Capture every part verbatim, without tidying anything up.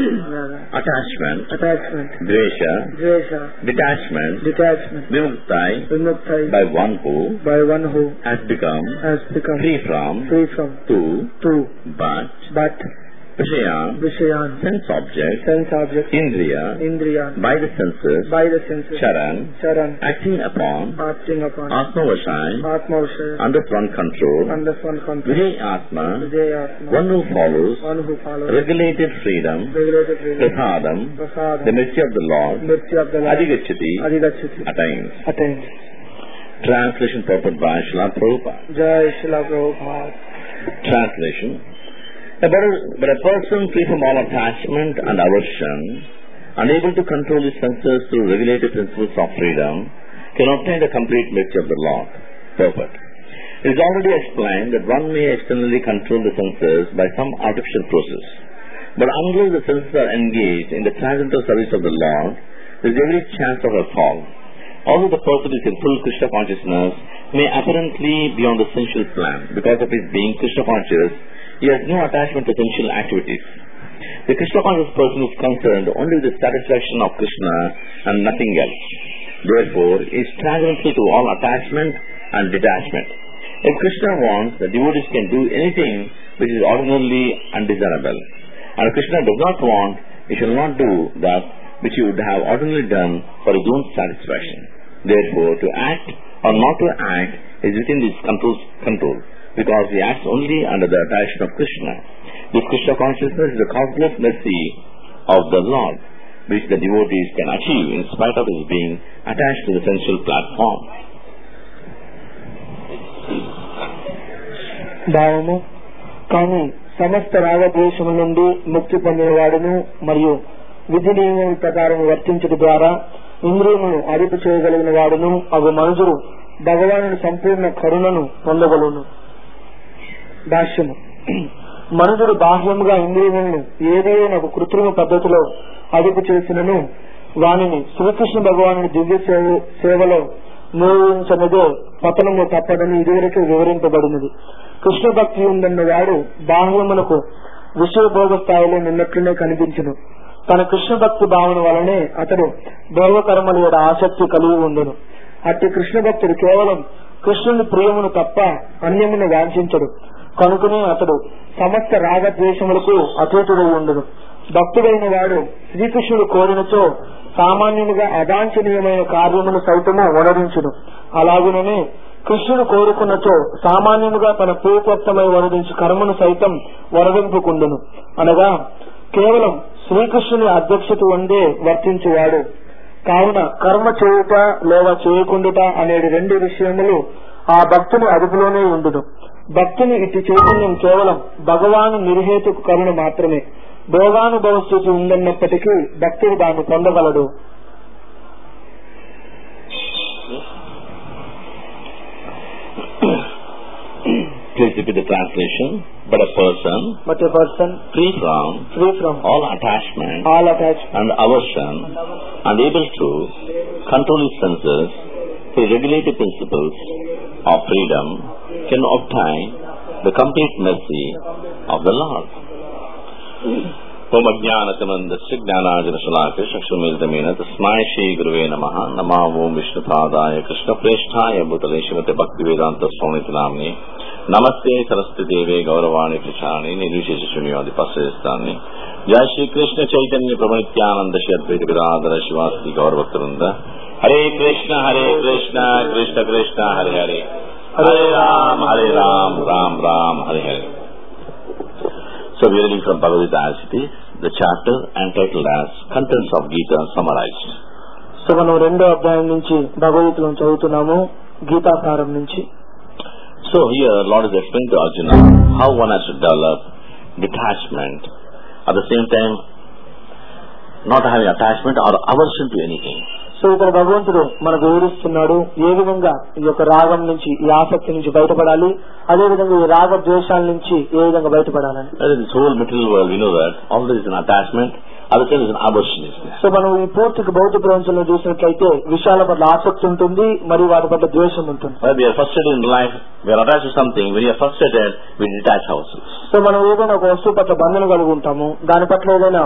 attachment, attachment, dvesha, dvesha, detachment, detachment, vimuktai, vimuktai, by one who, by one who has become, has become free from, free from, two, two, but, but, vishayan, vishayan, sense object, sense object, indriya, indriya, by the senses, by the senses, charan, charan, acting upon, acting upon, atmavashai, atmavashaya, under one control, under one control, vijay atma, vijay atma, one who follows, one who follows, regulated freedom, regulated freedom, prasadam, prasadam, the mercy of the Lord, mercy of the Lord, adhigachati, adhigachati, attains. attains. Translation purport by Srila Prabhupada. Jai Srila Prabhupada. Translation. But a, but a person free from all attachment and aversion, unable to control his senses through regulated principles of freedom, can obtain the complete mercy of the Lord. Purport. It is already explained that one may externally control the senses by some artificial process. But unless the senses are engaged in the transcendental service of the Lord, there is every chance of a fall. Although the person is in full Krishna consciousness, may apparently be on the sensual plan. Because of his being Krishna conscious, he has no attachment to sensual activities. The Krishna conscious person is concerned only with the satisfaction of Krishna and nothing else. Therefore, he is transcendental to all attachment and detachment. If Krishna wants, the devotees can do anything which is ordinarily undesirable. And if Krishna does not want, he shall not do that which he would have ordinarily done for his own satisfaction. Therefore, to act or not to act is within his control's control, because he acts only under the attachment of Krishna. This Krishna consciousness is the causeless mercy of the Lord, which the devotees can achieve in spite of his being attached to the sensual platform. భావము కానీ సమస్త రాగద్వేషముల నుండి ముక్తి పొందినవాడును మరియు విధి నియమం ప్రకారం వర్తించడం ద్వారా ఇంద్రియమును అదుపు చేయగలిగిన వాడును అగు మనుషుడు భగవానుని సంపూర్ణ కరుణను పొందగలుగును. భాష్యము. మనుషుడు బాహ్యముగా ఇంద్రియములను ఏదైనా ఒక కృత్రిమ పద్ధతిలో అదుపు చేసినను వానిని శ్రీకృష్ణ భగవానుని దివ్య సేవలో నియోగించనిదే పతనము తప్పదని ఇదివరకు వివరింపబడినది. కృష్ణ భక్తి ఉందన్న వాడు బాహ్యములకు విషయభోగ స్థాయిలో నిన్నట్లునే కనిపించును. తన కృష్ణ భక్తి భావన వలనే అతడు భోగకర్మల యొక్క ఆసక్తి కలిగి ఉండును. అట్టి కృష్ణ భక్తుడు కేవలం కృష్ణుని ప్రియమును తప్ప అన్యమును వాంఛించడు. కనుకనే అతడు సమస్త రాగద్వేషములకు అతీతుడై ఉండును. భక్తుడైన వాడు శ్రీకృష్ణుడు కోరినచో సామాన్యముగా అవాంఛనీయమైన కార్యమును సైతము వనరించును. అలాగుననే కృష్ణుడు కోరుకున్నచో సామాన్యముగా తన ప్రియకర్తమై వనరించు కర్మను సైతం వనరింపుకుండును. అనగా కేవలం శ్రీకృష్ణుని అధ్యక్షత ఉండే వర్తించువాడు. కావున కర్మ చేయుట లేదా చేయకుండుట అనేటి రెండు విషయములు ఆ భక్తుని అదుపులోనే ఉండును. భక్తుని ఇట్టి చైతన్యం కేవలం భగవాను నిర్హేతుకు కరుణ మాత్రమే. భోగానుభవ స్థితి ఉందన్నప్పటికీ భక్తుడు దాన్ని పొందగలడు. Please repeat the translation. But a person, but a person free from, free from all attachment, all attachment and aversion, and able to control his senses through regulated principles of freedom, can obtain the complete mercy of the Lord. Om Ajnanatamandasya Jnanajanasalakya Shakshumiltamena Tasmai Shri Guruve Namaha Namo Vishnupadaya Krishna Presthaya Bhutale Srimate Bhaktivedanta Swamiti Namni Namaste Saraswati Deve Gauravani Prachani Nirvishesha Shunyadi Pasayastani Jai Shri Krishna Chaitanya Prabhanityananda Shri Advaita Gadadhara Shivasti Gauravaktarunda Hare Krishna Hare Krishna Krishna Krishna Hare Hare Hare Ram Hare Ram Ram Ram Hare Hare. So we are reading from Bhagavad Gita as it is, the chapter entitled as Contents of Gita Summarized. So మనం రెండో అధ్యాయం నుంచి భగవద్గీతలో చదువుతున్నాము, గీతాసారం నుంచి. So here Lord is explaining to Arjuna how one has to develop detachment, at the same time not having attachment or aversion to anything. So ఇక్కడ భగవంతుడు మనకు వివరిస్తున్నాడు ఏ విధంగా ఈ యొక్క రాగం నుంచి, ఈ ఆసక్తి నుంచి బయటపడాలి, అదే విధంగా ఈ రాగ ద్వేషాల నుంచి ఏ విధంగా బయటపడాలని. This whole material world, we know that all this is an attachment, other thing is an aversion. So మనం ఈ పూర్తికి భౌతిక ప్రపంచంలో చూసినట్లయితే విషయాల పట్ల ఆసక్తి ఉంటుంది మరియు వాటి పట్ల ద్వేషం ఉంటుంది. We are frustrated in life, we are attached to something. When we are frustrated, we detach ourselves. So మనం ఏదైనా ఒక వస్తువు పట్ల బంధన కలిగి ఉంటాము, దాని పట్ల ఏదైనా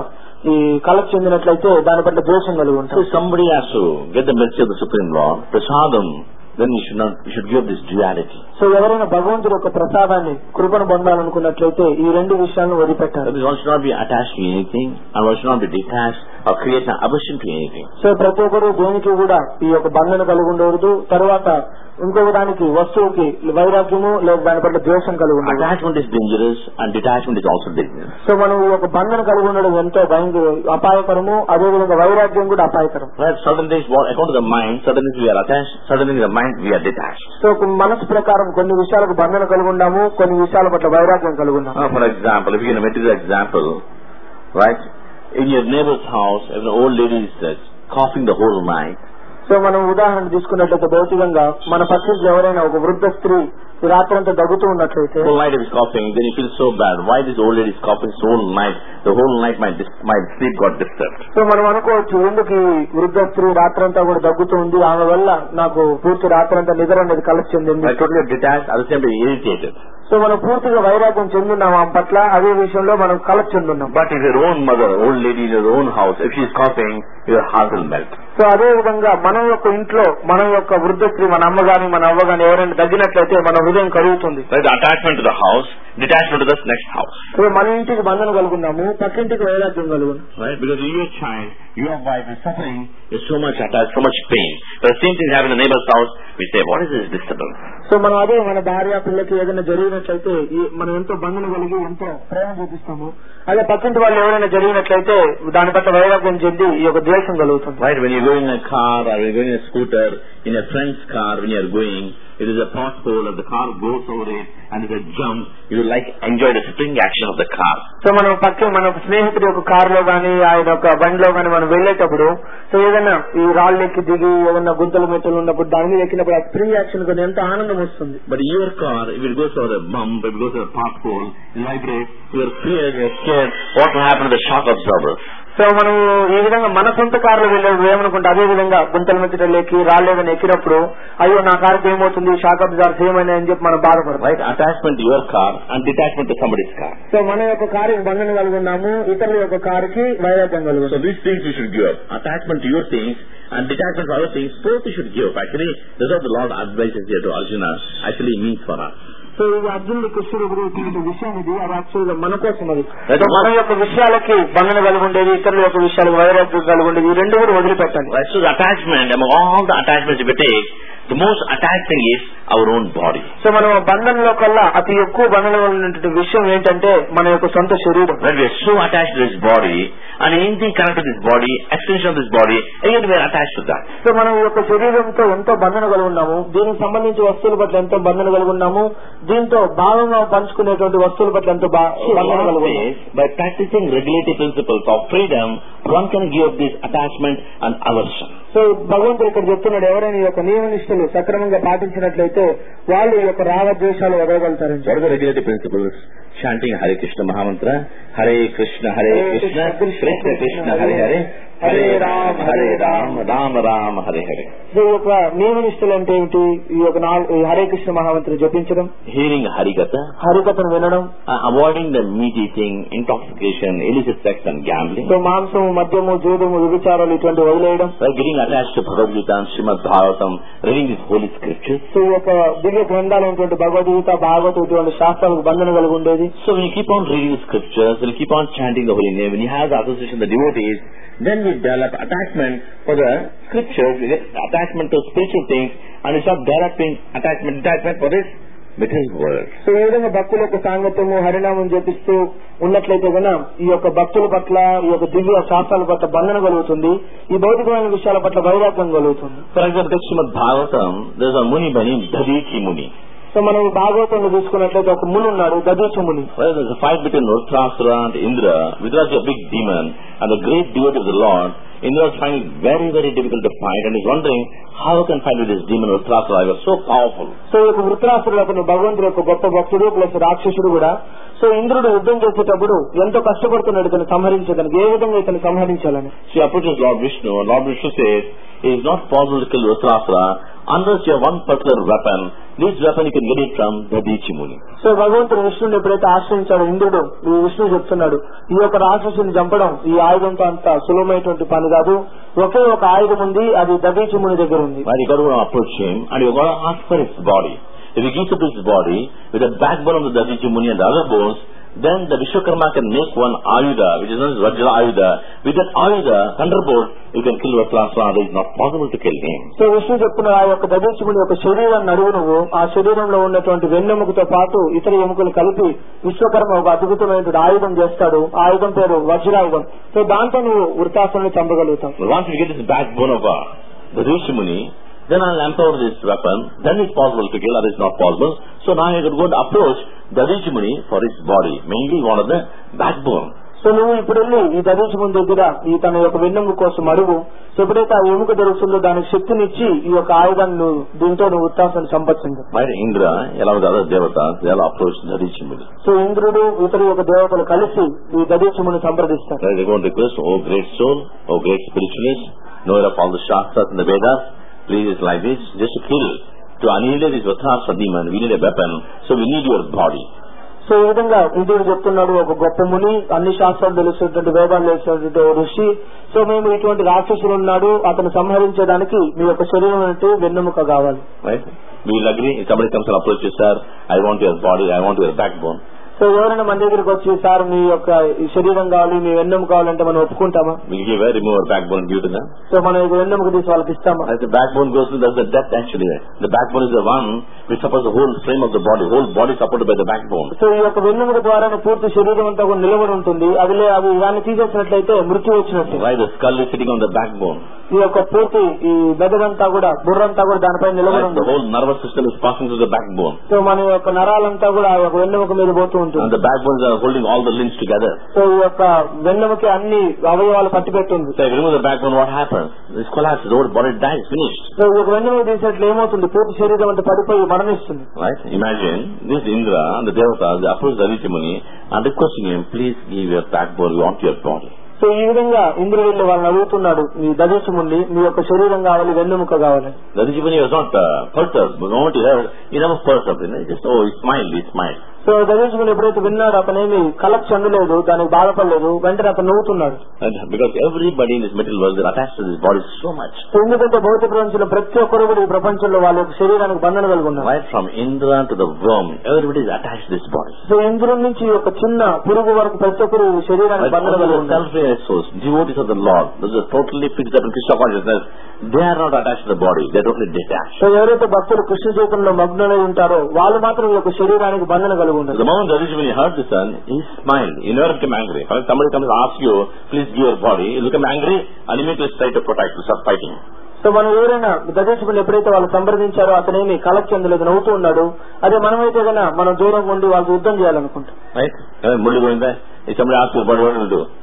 ఈ కలెక్ట్ చెందినట్లయితే దాని పట్ల ద్వేషం కలిగి ఉంటాం. So somebody has to get the mercy of the Supreme Lord, prasadam, then we should not, we should give this duality. So ఎవరైనా భగవంతుడి యొక్క ప్రసాదాన్ని కృపను పొందాలనుకున్నట్లయితే ఈ రెండు విషయాలను వదిలిపెట్టాలి. One should not be attached to anything, and one should not be detached or create an aversion to anything. So ప్రతి ఒక్కరు దేనికి కూడా ఈ యొక్క బంధన కలిగి ఉండకూడదు. తర్వాత ఇంకొక దానికి వస్తువుకి వైరాగ్యము లేదా దాని పట్ల ద్వేషం కలిగి ఉండదు. Attachment is dangerous and detachment is also dangerous. So మనం ఈ యొక్క బంధన కలిగి ఉండడం ఎంతో భయంకర అపాయకరము, అదేవిధంగా వైరాగ్యం కూడా అపాయకరం. Right? Certain things, according to the mind, certain things we are attached, certain things the mind we are detached. So మనసు ప్రకారం కొన్ని విషయాలకు బంధన కలిగి ఉన్నాము, కొన్ని విషయాల పట్ల వైరాగ్యం కలిగి ఉన్నాము. Uh, for example, if you can material example, right? In your neighbor's house, if an old lady is uh, coughing the whole night. So మనం ఉదాహరణ తీసుకున్నట్లయితే భౌతికంగా మన పక్కింట్లో ఎవరైనా ఒక వృద్ధ స్త్రీ రాత్రంతా దగ్గుతూ ఉన్నట్లయితే, whole night is coughing, then you feel so bad. Why this old lady is coughing so whole night? The whole night my my sleep got disturbed. So మనం అనుకోవచ్చు ఎందుకు ఈ వృద్ధ స్త్రీ రాత్రంతా కూడా దగ్గుతూ ఉంది, ఆమె వల్ల నాకు పూర్తి రాత్రంతా నిద్ర అనేది కలిసి చెందింది. I totally detached, at the same time irritated. So మనం పూర్తిగా వైరాగ్యం చెందున్నాం ఆమె పట్ల, అదే విషయంలో మనం కలసి చెందున్నాం. But if your own mother, old lady in your own house, if she is coughing, your heart will melt. So అదే విధంగా మన యొక్క ఇంట్లో మన యొక్క వృద్ధ స్త్రీ, మన అమ్మ గాని మన అవ్వ గాని ఎవరైనా తగ్గినట్లయితే మన హృదయం కలుగుతుంది. Attachment to the house, detachment to the next house. So మన ఇంటికి బంధన కలుగున్నాము, పక్కింటికి వైరాగ్యం కలుగున్నాం. Right? Because your child, your wife is suffering, is so much attached, so much pain. But the same thing happens in the neighbor's house, we say, what is this disturbance? So మనం అదే మన భార్య పిల్లకి ఏదైనా జరిగినట్లయితే మనం ఎంతో బంధన కలిగి ఎంతో ప్రేమ చూపిస్తాము, అదే పక్కింటి వాళ్ళు ఎవరైనా జరిగినట్లయితే దాని పట్ల వైరాగ్యం చెంది ఈ యొక్క ద్వేషం కలుగుతుంది. Right? When you go in a car or you go in a scooter, in a friend's car, when you are going, it is a pothole, if the car goes over it and it's a jump, you will like enjoy the spring action of the car. So మనం పక్క మన స్నేహితుడి యొక్క కారులో గానీ ఆయన యొక్క బండిలో గానీ మనం వెళ్లేటప్పుడు సో ఏదైనా ఈ రాళ్ళు ఎక్కి దిగి ఏదైనా గుంతలు మెట్టలు ఉన్నప్పుడు దాని మీద ఎక్కినప్పుడు ఆ స్ప్రింగ్ యాక్షన్ కొంచెం ఎంత ఆనందం వస్తుంది. But your car, if it goes over a bump, if it goes over a pothole, it vibrates, you are scared, you are scared, what will happen to the shock absorber? So మనం ఈ విధంగా మన సొంత కారులో వెళ్ళేప్పుడు ఏమనుకుంటే అదే విధంగా గుంతల మధ్య ఎక్కి రాళ్ళు ఏదైనా ఎక్కినప్పుడు అయ్యో నా కారుకి ఏమవుతుంది, షాక్ అబ్జార్బ్ ఏమైనా అని చెప్పి మనం బాధపడతాం. Right? Attachment to your car and detachment to somebody's car. So మన యొక్క కారుకి బంధన కలిగి ఉన్నాము, ఇతరుల యొక్క కారుకి వైరాగ్యం కలిగి ఉన్నాము. So these things we should give up. Attachment to your things and detachment to other things, both we should give up. Actually, this is what the Lord advises here to Arjuna, actually means for us. So ఇది అర్జునుడి కృష్ణుడు గురించి విషయం, ఇది అది యాక్చువల్గా మన కోసం. అది మన యొక్క విషయాలకి బంధన కలిగి ఉండేది, ఇతరుల యొక్క విషయాలకు వైరాగ్యం కలిగి ఉండేది, ఈ రెండు కూడా వదిలిపెట్టాలి. So the attachment, among all the attachments we take, the most attached thing is our own body. So మనం బంధంలో కల్లా అతి ఎక్కువ బంధంలో ఉన్నటువంటి విషయం ఏంటంటే మన యొక్క సొంత శరీరం. When we are so attached to this body and anything connected to this body, extension of this body, again we are attached to that. So మనం ఈ యొక్క శరీరంతో ఎంతో బంధన కలిగి ఉన్నాము, దీనికి సంబంధించి వస్తువుల పట్ల ఎంతో బంధన కలిగి ఉన్నాము, దీంతో భాగంగా పంచుకునేటువంటి వస్తువుల పట్ల ఎంతో బంధన కలిగి ఉన్నాము. By practicing regulative principles of freedom, one can give up this attachment and aversion. So భగవంతుడు ఇక్కడ చెప్తున్నాడు, ఎవరైనా ఈ యొక్క నియమ నిష్ఠలు సక్రమంగా పాటించినట్లయితే వాళ్ళు ఈ యొక్క రాగద్వేషాలు వదలగలుగుతారని. What are the regulative principles? Chanting Hare Krishna Mahamantra, Hare Krishna Hare Krishna, Krishna Krishna Hare Hare, Hare Ram Hare Ram, Ram Ram Hare Hare. So ఈ యొక్క నియమ నిష్ఠలు అంటే ఏమిటి? ఈ యొక్క హరే కృష్ణ మహామంత్రం జపించడం, hearing Harikatha, హరికథను వినడం, uh, avoiding the meat eating, intoxication, illicit sex and gambling. So మాంసము, మద్యము, జూదము, వ్యభిచారాలు ఇటువంటి వదిలేయడం. By getting attached to Bhagavad Gita and Srimad Bhagavatam, reading these holy scriptures. So ఈ యొక్క దివ్య గ్రంథాలైనటువంటి భగవద్గీత, భాగవతం ఇటువంటి శాస్త్రాలకు బంధన కలిగి ఉండేది. So when you keep on reading the scriptures, when you keep on chanting the holy name, when you have the association of the devotees, then you develop attachment for the scriptures, you get attachment to spiritual things, and you start developing attachment, detachment for this material world. So ఈ విధంగా భక్తుల యొక్క సాంగత్యము, హరినామం జపిస్తూ ఉన్నట్లయితే కనుక ఈ యొక్క భక్తుల పట్ల, ఈ యొక్క దివ్య శాస్త్రాల పట్ల బంధన కలుగుతుంది, ఈ భౌతికమైన విషయాల పట్ల వైరాగ్యం కలుగుతుంది. For example, Srimad Bhagavatam, there is a Muni by name Dadhichi Muni. So మనం భాగవతంలో తీసుకున్నట్లయితే ఒక ముని ఉన్నాడు, దధీచి ముని. Well, there is a fight between Vrtrasura and Indra. Vrtrasura is a big demon and the great devotee of the Lord. Indra was finding it very, very difficult to fight and is wondering how I can fight with this demon Vrtrasura. I was so powerful. So ఈ యొక్క వృత్రాసురుడు అతను భగవంతుడు యొక్క గొప్ప భక్తుడు plus రాక్షసుడు కూడా. So ఇంద్రుడు యుద్ధం చేసేటప్పుడు ఎంతో కష్టపడుతున్నాడు ఇతను సంహరించేదానికి, ఏ విధంగా ఇతను సంహరించాలని. She approaches Lord Vishnu and Lord Vishnu says, it is not possible to kill Vrtrasura unless you have one particular weapon, this weapon you can get it from Dadichi Muni. So భగవంతుడు విష్ణుని ఎప్పుడైతే ఆశ్రయించాడో ఇంద్రుడు ఈ విష్ణు చెప్తున్నాడు ఈ యొక్క రాక్షసుని చంపడం ఈ ఆయుధంతో అంత సులభమైనటువంటి పని కాదు, ఒకే ఒక ఆయుధం ఉంది, అది దదీచి ముని దగ్గర ఉంది. But you got to approach him and you got to ask for his body. If he gives up his body with the backbone of the Dadichi Muni and the other bones, then the Vishwakarma can make one Ayuda, which is known as Vajra Ayuda. With that Ayuda, thunderbolt, you can kill Vatrasana. It is not possible to kill him. So Vishnu చెప్తున్న ఆ యొక్క దదీచిముని యొక్క శరీరాన్ని అడుగు నువ్వు ఆ శరీరంలో ఉన్నటువంటి వెన్నెముకతో పాటు ఇతర ఎముకలు కలిపి విశ్వకర్మ ఒక అద్భుతమైనటువంటి ఆయుధం చేస్తాడు. ఆ ఆయుధం పేరు వజ్రాయుధం. సో దాంతో నువ్వు వృత్తాసుని చంపగలుగుతావు. Once you get this backbone of uh, the Dadichimuni, then I'll empower this weapon. Then it's possible to kill, or it's not possible. So now you can go and approach Dadichimuni for his body, mainly one of the backbone. So నువ్వు ఇప్పుడు వెళ్ళి ఈ దదీచిముని దగ్గర ఈ తన యొక్క వెన్నెముక కోసం అడుగు. సో ఎప్పుడైతే ఆ ఎముక దొరుకుతుందో దానికి శక్తినిచ్చి ఈ యొక్క ఆయుధాన్ని నువ్వు దీంతో నువ్వు ఉత్తాసాన్ని సంపర్చింది. Right, Indra, along with other devatas, they all approach Dadichimuni. So ఇంద్రుడు ఇతర యొక్క దేవతలు కలిసి ఈ దదీచిముని సంప్రదిస్తారు. They go and request, oh great soul, oh great spiritualist, knower of all the Shastras and the Vedas, please, it's like this, just to kill, to annihilate this Vatrasana demon, we need a weapon, so we need your body. So ఈ విధంగా ఇంద్రుడు చెప్తున్నాడు, ఒక గొప్ప ముని, అన్ని శాస్త్రాలు తెలిసినటువంటి వేదాలు తెలిసినటువంటి ఋషి, సో మేము ఇటువంటి రాక్షసులు ఉన్నాడు, అతను సంహరించడానికి మీ యొక్క శరీరం అంటే వెన్నెముక కావాలి. Right? We will agree, if somebody comes and approaches, sir, I want your body, I want your backbone. So ఎవరైనా మన దగ్గరికి వచ్చి సార్ మీ యొక్క శరీరం కావాలి, మీ వెన్నెముక కావాలంటే మనం ఒప్పుకుంటామా? We'll give a remove our backbone due to them. So మనం వెన్నెముక తీసి వాళ్ళకి ఇస్తామా? As the backbone goes to, that's the depth actually. The backbone is the one which supports the whole frame of the body, whole body supported by the backbone. So ఈ యొక్క వెన్నెముక ద్వారానే పూర్తి శరీరం అంతా కూడా నిలబడి ఉంటుంది. అది అది దాన్ని తీసేసినట్లయితే మృత్యు వచ్చినట్టు. Right, the skull is sitting on the backbone. ఈ యొక్క పూర్తి ఈ మెదడంతా కూడా బుర్రంతా కూడా దానిపై నిలబడి ఉంటుంది. The whole nervous system is passing through the backbone. So మన యొక్క నరాలంతా కూడా ఆ యొక్క వెన్నెముక మీద పోతూ ఉంటుంది. And the backbones are holding all the limbs together. So ఈ యొక్క వెన్నెముక అన్ని అవయవాలు పట్టిపెట్టుంది. So if you remove the backbone, what happens? This collapses, the whole body dies, finished. So ఈ యొక్క వెన్నెముక తీసినట్లు ఏమవుతుంది? పూర్తి శరీరం అంతా పడిపోయి మరణిస్తుంది. Right? Imagine this Indra and the Devatas, they approach Dadichimuni and requesting him, please give your backbone, we want your body. So ఈ విధంగా ఇంద్రుడు వెళ్ళి వాళ్ళని అడుగుతున్నాడు, మీ దదీచిముని మీ యొక్క శరీరం కావాలి, వెన్నెముక కావాలి. Dadichimuni was not uh, perturbed, but the moment he heard, he never perturbed, he just, oh, he smiled, he smiled. So Dadichimuni ఎప్పుడైతే విన్నాడు అతనేమి కలక్ చెందలేదు, దానికి బాధపడలేదు, వెంటనే అతను నవ్వుతున్నాడు. Because everybody in this material world is attached to this body so much. ఎందుకంటే భౌతిక ప్రపంచంలో ప్రతి ఒక్కరు కూడా ఈ ప్రపంచంలో వాళ్ళ యొక్క శరీరానికి బంధన కలిగి ఉన్నారు. Right from Indra to the worm, everybody is attached to this body. So ఇంద్రుడి నుంచి ఒక చిన్న పురుగు వరకు ప్రతి ఒక్కరు ఈ శరీరానికి బంధన కలిగి ఉన్నారు. Self-realized souls, devotees of the Lord, those are totally fixed up in Krishna consciousness, they are not attached to the body, they are totally detached. So ఎవరైతే భక్తులు కృష్ణ చైతన్యంలో మగ్నులై ఉంటారో వాళ్ళు మాత్రం ఈ యొక్క శరీరానికి బంధన కలిగి ఉన్నారు. The moment when he heard the son, he smiled. He never became angry. When somebody comes and asks you, please give your body, you become angry and immediately try to protect, to start fighting. So మనం ఎవరైనా దదీచిముని ఎప్పుడైతే వాళ్ళు సంప్రదించారో అతనేమి కలక్ చెందలేదు, నవ్వుతూ ఉన్నాడు. అదే మనమైతే కన్నా మనం దూరం ఉండి వాళ్ళకి యుద్ధం చేయాలనుకుంటాం. Right? Mulli going there, if somebody asks you, what will you do?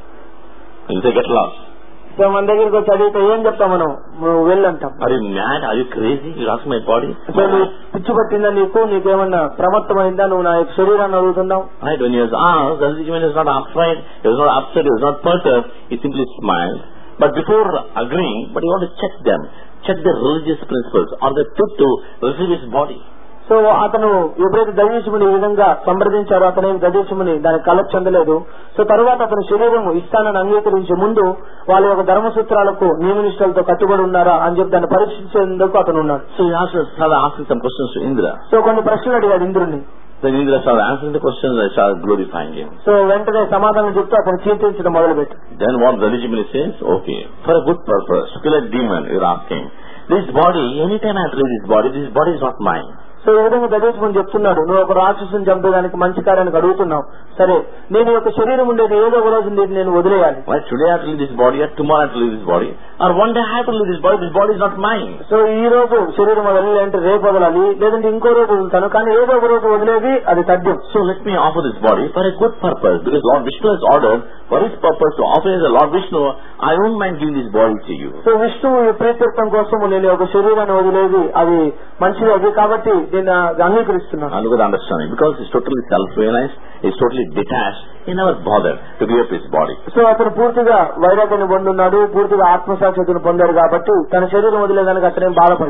You say, get lost. So మన దగ్గరికి వచ్చి అడిగితే ఏం చెప్తాం మనం? నువ్వు వెళ్ళంటాం. Are you mad? Are you crazy? You ask my body? So నువ్వు పిచ్చి పట్టిందా నీకు? నీకేమన్నా ప్రమత్తమైందా? నువ్వు నా యొక్క శరీరాన్ని అడుగుతున్నావు. Right, when he was asked, Dadichimuni was not afraid, he was not upset, he was not perturbed, he simply smiled. But before agreeing, but he wanted to check them, check their religious principles, are they fit to receive his body? So అతను ఎప్పుడైతే దదీచిముని ఈ విధంగా సంప్రదించారో అతనే దదీచిముని దానికి కలక్ చెందలేదు. So తరువాత అతని శరీరం ఇస్తానని అంగీకరించే ముందు వాళ్ళ యొక్క ధర్మసూత్రాలకు నియమనిష్టలతో కట్టుబడి ఉన్నారా అని చెప్పి దాన్ని పరీక్షించేందుకు అతను ఉన్నాడు. So he asked, started asking some questions to Indra. So కొన్ని ప్రశ్నలు అడిగాడు ఇంద్రుడిని. Then Indra started answering the questions and started glorifying him. So వెంటనే సమాధానం చెప్తూ అతను కీర్తించడం మొదలుపెట్టి. Then what Dadichimuni says, okay, for a good purpose, to kill a demon, you're asking. This body, anytime I leave this body, this body is not mine. So ఈ విధంగా దదీచిముని చెప్తున్నాడు, నువ్వు ఒక రాక్షసుని చంపేదానికి మంచి కార్యానికి అడుగుతున్నావు. సరే, నేను యొక్క శరీరం ఉండేది ఏదో ఒక రోజు నేను వదిలేయాలి. Why today I have to leave this body, or tomorrow I have to leave this body, or one day I have to leave this body, this body is not mine. So ఈ రోజు శరీరం వదిలే అంటే రేపు వదలాలి, లేదంటే ఇంకో రోజు వదులుతాను, కానీ ఏదో ఒక రోజు వదిలేది అది తథ్యం. So let me offer this body for a good purpose, because Lord Vishnu has ordered for his purpose to offer as a Lord Vishnu, I don't mind giving this body to you. So విష్ణువు ఈ ప్రీత్యర్థం కోసం నేను ఒక శరీరాన్ని వదిలేది అది మంచిది, అది కాబట్టి నేను అంగీకరిస్తున్నాను. And look at the understanding, because he's totally self-realized, he's totally detached, he never bothered to give up his body. So అతను పూర్తిగా వైరాగ్యాన్ని పొందున్నాడు, పూర్తిగా ఆత్మసాక్షిని పొందారు కాబట్టి తన శరీరం వదిలేదానికి అతనేం బాధపడలేదు.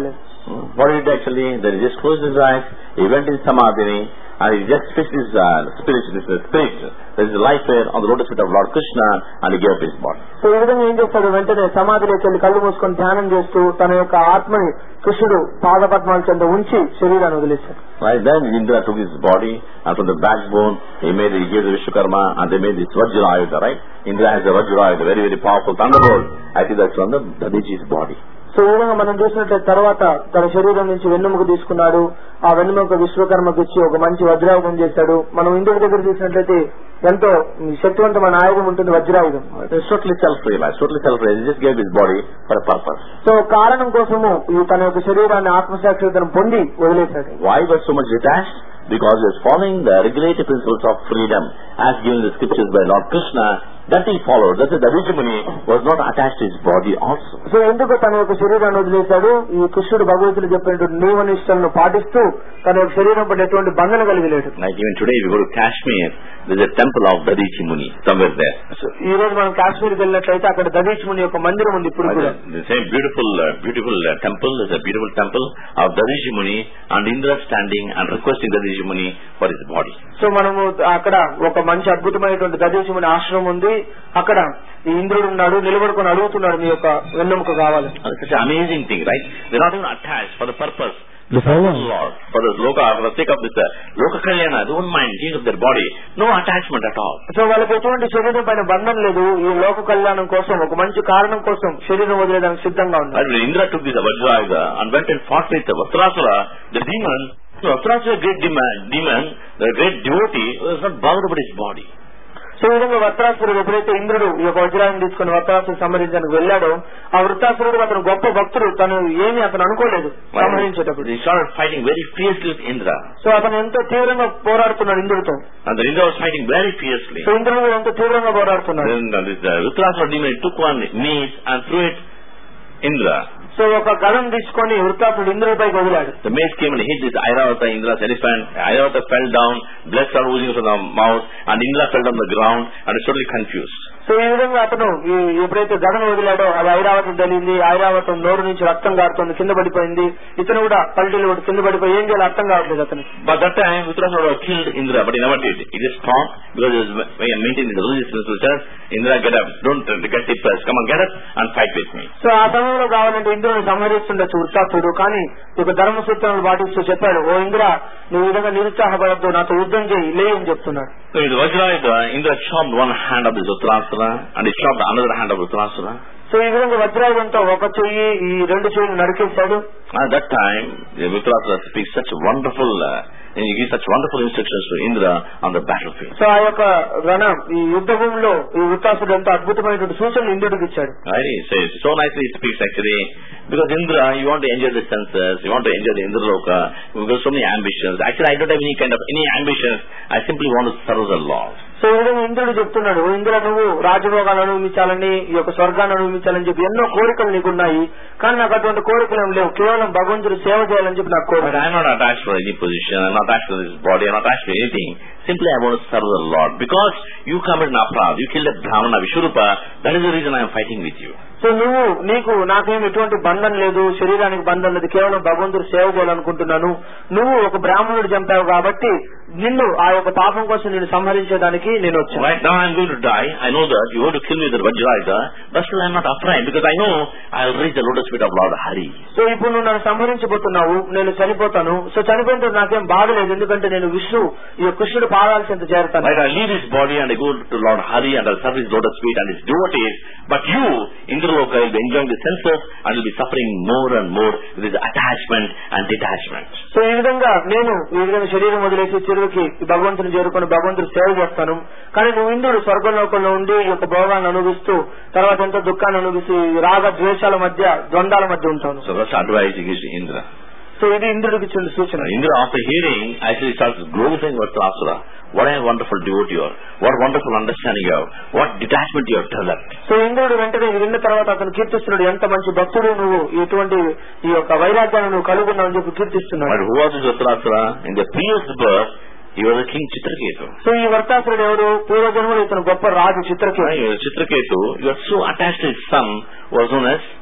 What he did actually, then he just closed his eyes, he went in Samadhi, and he just fixed his uh, spirit, his spirit, there is a life there on the lotus feet of Lord Krishna, and he gave up his body. So ఈ విధంగా ఏం చేస్తాడు, వెంటనే సమాధిలోకి వెళ్ళి కళ్ళు మూసుకొని ధ్యానం చేస్తూ తన యొక్క ఆత్మని కృష్ణుడు పాదపద్మాల చెంత ఉంచి శరీరాన్ని వదిలేశాడు. Right then Indra took his body, and from the backbone he made, he gave the Vishwakarma, and they made this Vajrayuda, right? Indra has a Vajrayuda, very very powerful thunderbolt. I think that's from the Dadichi's body. So ఈ విధంగా మనం చూసినట్లయితే తర్వాత తన శరీరం నుంచి వెన్నెముక తీసుకున్నాడు, ఆ వెన్నెముక విశ్వకర్మకు ఇచ్చి ఒక మంచి వజ్రాయుధం చేశాడు. మనం ఇంకొక దగ్గర చూసినట్లయితే ఎంతో శక్తివంతమైన ఆయుధం ఉంటుంది వజ్రాయుధం. Totally self-realized, totally realized. He just gave his body for a purpose. So కారణం కోసము ఈ తన యొక్క శరీరాన్ని ఆత్మసాక్షితను పొంది వదిలేశాడు. Why was so much detached? Because he was following the regulative principles of freedom as given in the scriptures by Lord Krishna. That he followed. That's why Dadichi Muni was not attached to his body also. So ఎందుకు తన యొక్క శరీరాన్ని వదిలేశాడు? ఈ కృష్ణుడు భగవంతుడు చెప్పినటువంటి నియమ నిష్టలను పాటిస్తూ తన యొక్క శరీరం పట్ల ఎటువంటి బంధన కలిగి లేడు. Like even today we go to Kashmir, there is a temple of Dadichi Muni somewhere there. ఈ రోజు మనం కాశ్మీర్ కి వెళ్ళినట్లయితే అక్కడ దదీచి ముని యొక్క మందిరం ఉంది ఇప్పుడు కూడా. The same beautiful uh, beautiful uh, temple is a beautiful temple of Dadichi Muni, and Indra standing and requesting Dadichi Muni for his body. So మనము అక్కడ ఒక మంచి అద్భుతమైనటువంటి దదీచి ముని ఆశ్రమం ఉంది. అక్కడ ఈ ఇంద్రుడు ఉన్నాడు, నిలబడుకొని అడుగుతున్నాడు మీ యొక్క వెన్నెముక కావాలి. Such an amazing thing, right? They're not even attached for the purpose. The Lord, for the loka, for the sake of this uh, loka kalyana, they won't mind giving up their body, no attachment at all. So వాళ్ళకి ఎటువంటి శరీరం పైన బంధం లేదు. ఈ లోక కళ్యాణం కోసం, ఒక మంచి కారణం కోసం శరీరం వదిలేదానికి సిద్ధంగా ఉన్నారు. Indra took this Vajrayuda and went and fought with Vastrasura, the demon. So Vastrasura, a great demon, demon, the great devotee, was not bothered about his body. So ఈ విధంగా వృత్రాసురుడు ఎప్పుడైతే ఇంద్రుడు ఈ యొక్క వజ్రాన్ని తీసుకుని వృత్రాసురుడు సంహరించడానికి వెళ్ళాడో, ఆ వృత్రాసురుడు అతను గొప్ప భక్తుడు, తను ఏమి అతను అనుకోలేదు సంహరించేటప్పుడు. He started fighting very fiercely with Indra. So అతను ఎంతో తీవ్రంగా పోరాడుతున్నాడు ఇంద్రుడితో. And the Indra was fighting very fiercely. So ఇంద్రుడు ఎంతో తీవ్రంగా పోరాడుతున్నాడు. Then this uh, Vrutrasura demon took one mace and threw it Indra. So ఒక గదం తీసుకొని వృత్రాసురుడు ఇంద్రుడిపైకి వదిలాడు. The mace came and hit this Airavata, Indra's elephant. Airavata fell down, blood started oozing from the mouth, and Indra fell on the ground and was totally confused. So ఈ విధంగా అతను ఎప్పుడైతే గదను వదిలాడో అది ఐరావతం తెలియంది. ఐరావతం నోరు నుంచి రక్తం కారుతుంది, కింద పడిపోయింది. ఇతను కూడా పల్టీలు కూడా కింద పడిపోయి ఏం చేయాలి అర్థం కావట్లేదు అతను. But that time Vrutrasura killed Indra, but he never did. He just stopped because he was maintaining the religious principles. Indra, get up, don't get depressed, come on, get up and fight with me. So ఆ సమయంలో కావాలంటే ఇంద్రుని సంహరిస్తుండొచ్చు వృత్రాసురుడు, కానీ ఒక ధర్మ సూత్రాలను పాటిస్తూ చెప్పాడు, ఓ ఇంద్ర, నువ్వు ఈ విధంగా నిరుత్సాహపడద్దు, నాతో యుద్ధం చేయి, లే అని చెప్తున్నాడు. So with Vajrayuda, Indra chopped one hand of the Vrutrasura and he chopped another hand of Vrutrasura. So ఈ విధంగా వజ్రాయుధంతో ఒక చెయ్యి ఈ రెండు చెయ్యిలు నరికేశాడు. At that time, Vrutrasura speaks such wonderful, uh, and he gives such wonderful instructions to Indra on the battlefield. So ఆ యొక్క రణం ఈ యుద్ధ భూమిలో ఈ వృత్రాసురుడు ఎంతో అద్భుతమైనటువంటి సూచనలు ఇంద్రుడికి ఇచ్చాడు. Right? He says so nicely. He speaks actually because Indra, you want to enjoy the senses, you want to enjoy the Indraloka, you've got so many ambitions. Actually, I don't have any kind of any ambitions. I simply want to serve the Lord. So ఈ విధంగా ఇంద్రుడు చెప్తున్నాడు, ఇంద్ర నువ్వు రాజభోగాలు అనుభవించాలని, ఈ యొక్క స్వర్గాన్ని అనుభవించాలని చెప్పి ఎన్నో కోరికలు నీకున్నాయి, కానీ నాకు అటువంటి కోరికలు ఏం లేవు, కేవలం భగవంతుడు సేవ చేయాలని చెప్పి నాకు కోరిక. But I am not attached to any position, I am not attached to this body, I am not attached to anything. Simply I want to serve the Lord. Because you committed an aparad, you killed a Brahmana, Vishwarupa, that is the reason I am fighting with you. So నువ్వు నీకు నాకేం ఎటువంటి బంధం లేదు, శరీరానికి బంధం లేదు, కేవలం భగవంతుడు సేవ చేయాలనుకుంటున్నాను. నువ్వు ఒక బ్రాహ్మణుడు చంపావు కాబట్టి నిన్ను ఆ యొక్క పాపం కోసం నేను సంహరించడానికి నేను వచ్చాను. Right now I am going to die. I know that you want to kill me with the Vajrayuda, but still I am not afraid because I know I will reach the lotus feet of Lord Hari. So ఇప్పుడు నువ్వు నన్ను సంహరించబోతున్నావు, నేను చనిపోతాను. So చనిపోయిన నాకేం బాధ లేదు, ఎందుకంటే నేను విష్ణు ఈ కృష్ణుడు పాదాల్సింత చేరుతాను. Right, I leave his body and I go to Lord Hari and I will serve his lotus feet and his devotees. But you, Indraloka, will be enjoying the senses and will be suffering more and more with his attachment and detachment. So ఈ విధంగా నేను ఈ విధంగా శరీరం వదిలేసి చెరువుకి భగవంతుని చేరుకుని భగవంతుడు సేవ చేస్తాను, కానీ నువ్వు ఇంద్రుడు స్వర్గలోకంలో ఉండి ఈ యొక్క భోగాన్ని అనుభవిస్తూ తర్వాత ఎంతో దుఃఖాన్ని అనుభవిస్తూ రాగ ద్వేషాల మధ్య ద్వంద్వాల మధ్య ఉంటాను. So that's advice he gives to Indra. So ఇది ఇంద్రుడికి ఇచ్చిన సూచన. Indra, after hearing, actually starts glorifying Vrutrasura. What a wonderful devotee you are. What wonderful understanding you have. What detachment you have developed. So ఇంద్రుడు వెంటనే విన్న తర్వాత అతను కీర్తిస్తున్నాడు, ఎంత మంచి భక్తుడు నువ్వు, ఇటువంటి ఈ యొక్క వైరాగ్యాన్ని నువ్వు కలుగున్నావు అని చెప్పి కీర్తిస్తున్నాడు. But who was this Vrutrasura? In the previous birth, he was a king Chitraketu. So ఈ వృత్రాసురుడు ఎవరు? పూర్వజన్మలో ఇతను గొప్ప రాజు Chitraketu. Chitraketu, you are so attached to his son, was known as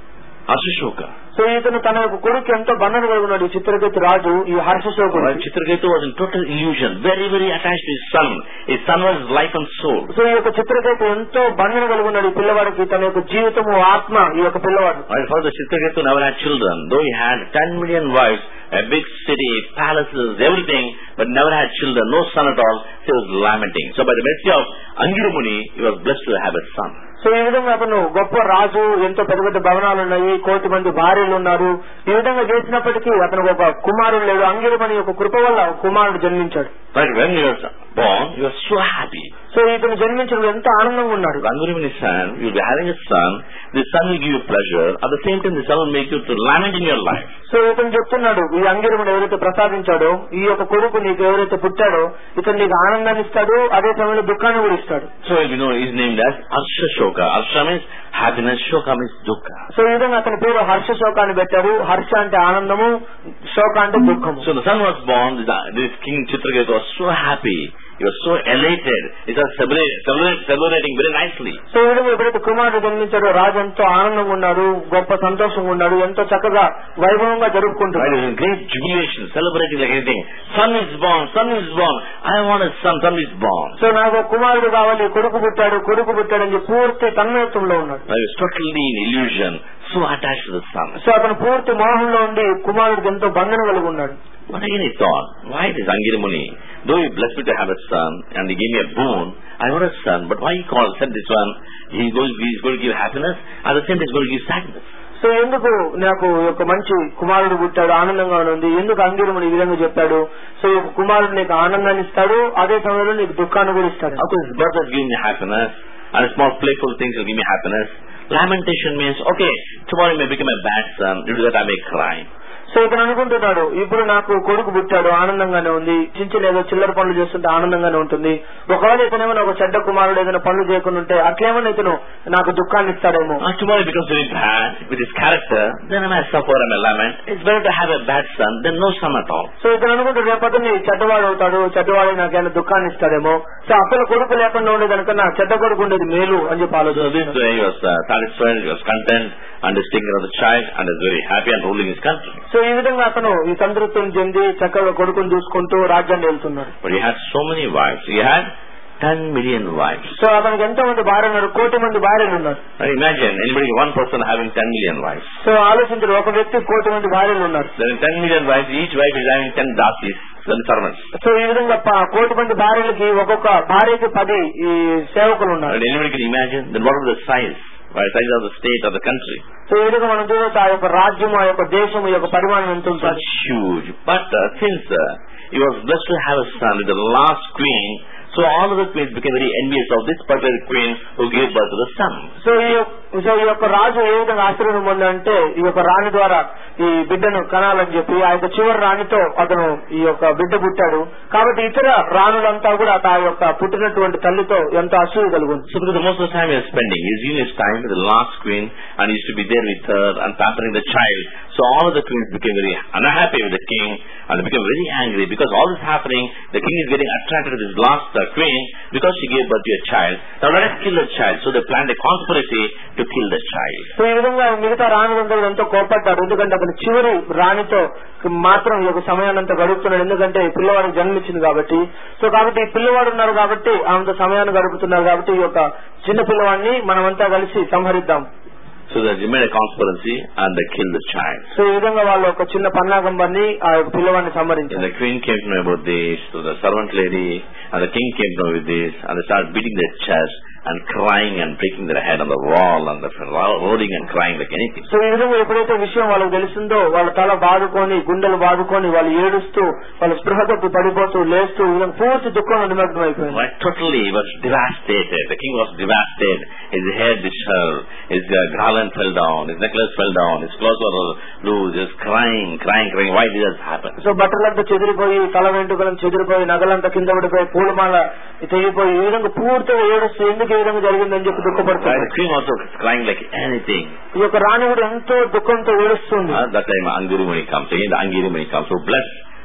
Ashashoka. So ఇతను తన యొక్క కొడుకు ఎంతో బంధన కలిగినాడు ఈ చిత్రకేతు రాజు ఈ హర్షశోకుడు. Chitraketu was in total illusion, very very attached to his son. His son was life and soul. So ఈ యొక్క చిత్రకేతు ఎంతో బంధన కలిగినాడు ఈ పిల్లవాడికి, తన యొక్క జీవితము ఆత్మ ఈ యొక్క పిల్లవాడు. My father Chitraketu never had children, though he had ten million wives, a big city, palaces, everything, but never had children, no son at all. He was lamenting. So by the mercy of Angirumuni, he was blessed to have a son. So ఈ విధంగా అతను గొప్ప రాజు, ఎంతో పెద్ద పెద్ద భవనాలు ఉన్నాయి, కోటి మంది భార్యలు ఉన్నారు. ఈ విధంగా చేసినప్పటికీ అతనికి ఒక కుమారుడు లేడు. అంగిరమణి యొక్క కృప వల్ల కుమారుడు జన్మించాడు. But when he was born, he was so happy. So ఇతను జన్మించడం ఎంతో ఆనందంగా ఉన్నాడు. Angirumuni son, you will be having a son. This son will give you pleasure. At the same time, the son will make you to lament in your life. So ఇతను చెప్తున్నాడు, ఈ అంగిరముడు ఎవరైతే ప్రసాదించాడో, ఈ యొక్క కొడుకు నీకు ఎవరైతే పుట్టాడో, ఇతను నీకు ఆనందాన్ని ఇస్తాడు, అదే సమయంలో దుఃఖాన్ని కూడా ఇస్తాడు. So you know, he is named as Harshashoka. Harsha means happiness, Shoka means dukkha. So ఈ విధంగా అతని పేరు హర్ష శోకాన్ని పెట్టారు. హర్ష అంటే ఆనందము, శోక అంటే దుఃఖము. So the son was born. This king Chitraketu was so happy. He was so elated. He was celebrating very nicely. So ఈ విధంగా ఎప్పుడైతే కుమారుడు జన్మించాడో రాజు ఎంతో ఆనందంగా ఉన్నాడు, గొప్ప సంతోషంగా ఉన్నాడు, ఎంతో చక్కగా వైభవంగా జరుపుకుంటున్నాడు. Great jubilation, celebrating like anything. Son is born, son is born. I want a son, son is born. So నాకు కుమారుడు కావాలి, కొడుకు పుట్టాడు, కొడుకు పుట్టాడు అని పూర్తి తన్మయత్వంలో ఉన్నాడు. He was totally in illusion, so attached to the son. So అతను పూర్తి మోహంలో ఉండి కుమారుడికి ఎంతో బంధన కలిగి ఉన్నాడు. But again he thought, why this Angirumuni? Though he blessed me to have a son and he gave me a boon, I want a son. But why he called, said this one, he is going, he is going to give happiness, at the same time he is going to give sadness. So ఎందుకు నాకు ఒక మంచి కుమారుడు పుట్టాడు, ఆనందంగా ఉంది, ఎందుకు అంగిరముని ఈ విధంగా చెప్పాడు? సో ఈ కుమారుడు నీకు ఆనందాన్ని ఇస్తాడు, అదే సమయంలో నీకు దుఃఖాన్ని కూడా ఇస్తాడు. Of course, his birth has given me happiness, and small playful things will give me happiness. Lamentation means, okay, tomorrow he may become a bad son, due to that I may cry. So ఇతను అనుకుంటున్నాడు, ఇప్పుడు నాకు కొడుకు పుట్టాడు, ఆనందంగానే ఉంది, చిన్న చిన్న ఏదో చిల్లర పనులు చేస్తుంటే ఆనందంగానే ఉంటుంది. ఒకవేళ ఇతనేమో ఒక చెడ్డ కుమారుడు ఏదైనా పనులు చేయకుండా ఉంటే అట్లేమన్నా ఇతను నాకు దుఃఖాన్ని ఇస్తాడేమో. Tomorrow becomes very bad with his character, then I may suffer and lament. It's better to have a bad son than no son at all. So ఇతను అనుకుంటాడు, రేపొద్దున చెడ్డవాడు అవుతాడు, చెడ్డవాడు నాకేమైనా దుఃఖాన్ని ఇస్తాడేమో. సో అసలు కొడుకు లేకుండా ఉండేదానికన్నా చెడ్డ కొడుకు ఉండేది మేలు అని చెప్పి ఆలోచన. This way he was uh, satisfied, he was content, and is taking care of the child, and is very happy and ruling his country. So ఈ విధంగా అతను ఈ సంతృప్తిని చెంది చక్కగా కొడుకుని చూసుకుంటూ రాజ్యాన్ని వెళ్తున్నాడు. But he had so many wives. He had ten million wives. So అతనికి ఎంతో మంది భార్యలు ఉన్నారు, కోటి మంది భార్యలు ఉన్నారు. Now imagine anybody, one person having ten million wives. So ఆలోచించారు, ఒక వ్యక్తి కోటి మంది భార్యలు ఉన్నారు. There are ten million wives. Each wife is having ten dasis, ten servants. So ఈ విధంగా కోటి మంది భార్యలకి ఒక్కొక్క భార్యకి పది ఈ సేవకులు ఉన్నారు. And anybody can imagine then what was the size? By the size of the state or the country. So ఈ విధంగా మనం చూడవచ్చు ఆ యొక్క రాజ్యం, ఆ యొక్క దేశం యొక్క పరిమాణం ఎంత ఉంటుంది. Huge. But uh, since uh, he was blessed to have a son with the last queen, so all of the queens became very envious of this particular queen who gave birth to the son. So ఈ so ఈ యొక్క రాజు ఏ విధంగా ఆశ్చర్యం పొందంటే ఈ యొక్క రాణి ద్వారా ఈ బిడ్డను కనాలని చెప్పి ఆ యొక్క చివరి రాణితో అతను ఈ యొక్క బిడ్డ పుట్టాడు. కాబట్టి ఇతర రాణులంతా కూడా ఆ యొక్క పుట్టినటువంటి తల్లితో ఎంతో అసూయ కలుగుంది. So because the most of the time he was spending, he was using his time with the last queen and he used to be there with her and pampering the child. So all of the queens became very unhappy with the king and they became very angry because all this happening, the king is getting attracted to this last uh, queen because she gave birth to a child. Now let us kill the child. So they planned a conspiracy to kill the child. So ఈ విధంగా మిగతా రాణులందరూ ఎంతో కోపడ్డారు, ఎందుకంటే అతను చివరి రాణితో మాత్రం ఈ యొక్క సమయాన్నంతా గడుపుతున్నాడు, ఎందుకంటే ఈ పిల్లవాడికి జన్మించింది కాబట్టి. సో కాబట్టి ఈ పిల్లవాడు ఉన్నారు కాబట్టి ఆమెతో సమయాన్ని గడుపుతున్నారు కాబట్టి ఈ యొక్క చిన్న పిల్లవాడిని మనమంతా కలిసి సంహరిద్దాం. So they made a conspiracy and they killed the child. So ఈ విధంగా వాళ్ళు ఒక చిన్న పన్నాగం పన్ని ఆ పిల్లవాడిని సంహరించారు. The queen came to know about this, so the servant lady and the king came to know with this, and they started beating their chest and crying and breaking their head on the wall and the rolling and crying like anything. So ఈ విధంగా ఎప్పుడైతే విషయం వాళ్ళకి తెలిసిందో వాళ్ళ తల బాదుకొని గుండెలు బాదుకొని వాళ్ళు ఏడుస్తూ వాళ్ళ స్పృహ తప్పి పడిపోతూ లేస్తూ పూర్తి దుఃఖంలో నిమగ్నం అయిపోయింది. Totally he was devastated. The king was devastated. His head disheveled, his uh, garland fell down, his necklace fell down, his clothes were loose. He was crying, crying, crying. Why did this happen? So బట్టలంతా చెదిరిపోయి తల వెంట్రుకలను చెదిరిపోయి నగలంతా కింద పడిపోయి పూలమాల తెగిపోయి ఈ విధంగా పూర్తిగా ఏడుస్తూ ఎందుకు ఈ విధంగా జరిగిందని చెప్పి దుఃఖపడుతుంది. The queen also crying like anything. ఈ యొక్క రాణి కూడా ఎంతో దుఃఖంతో ఏడుస్తుంది. That time Angirumuni comes. Again the Angirumuni comes. So bless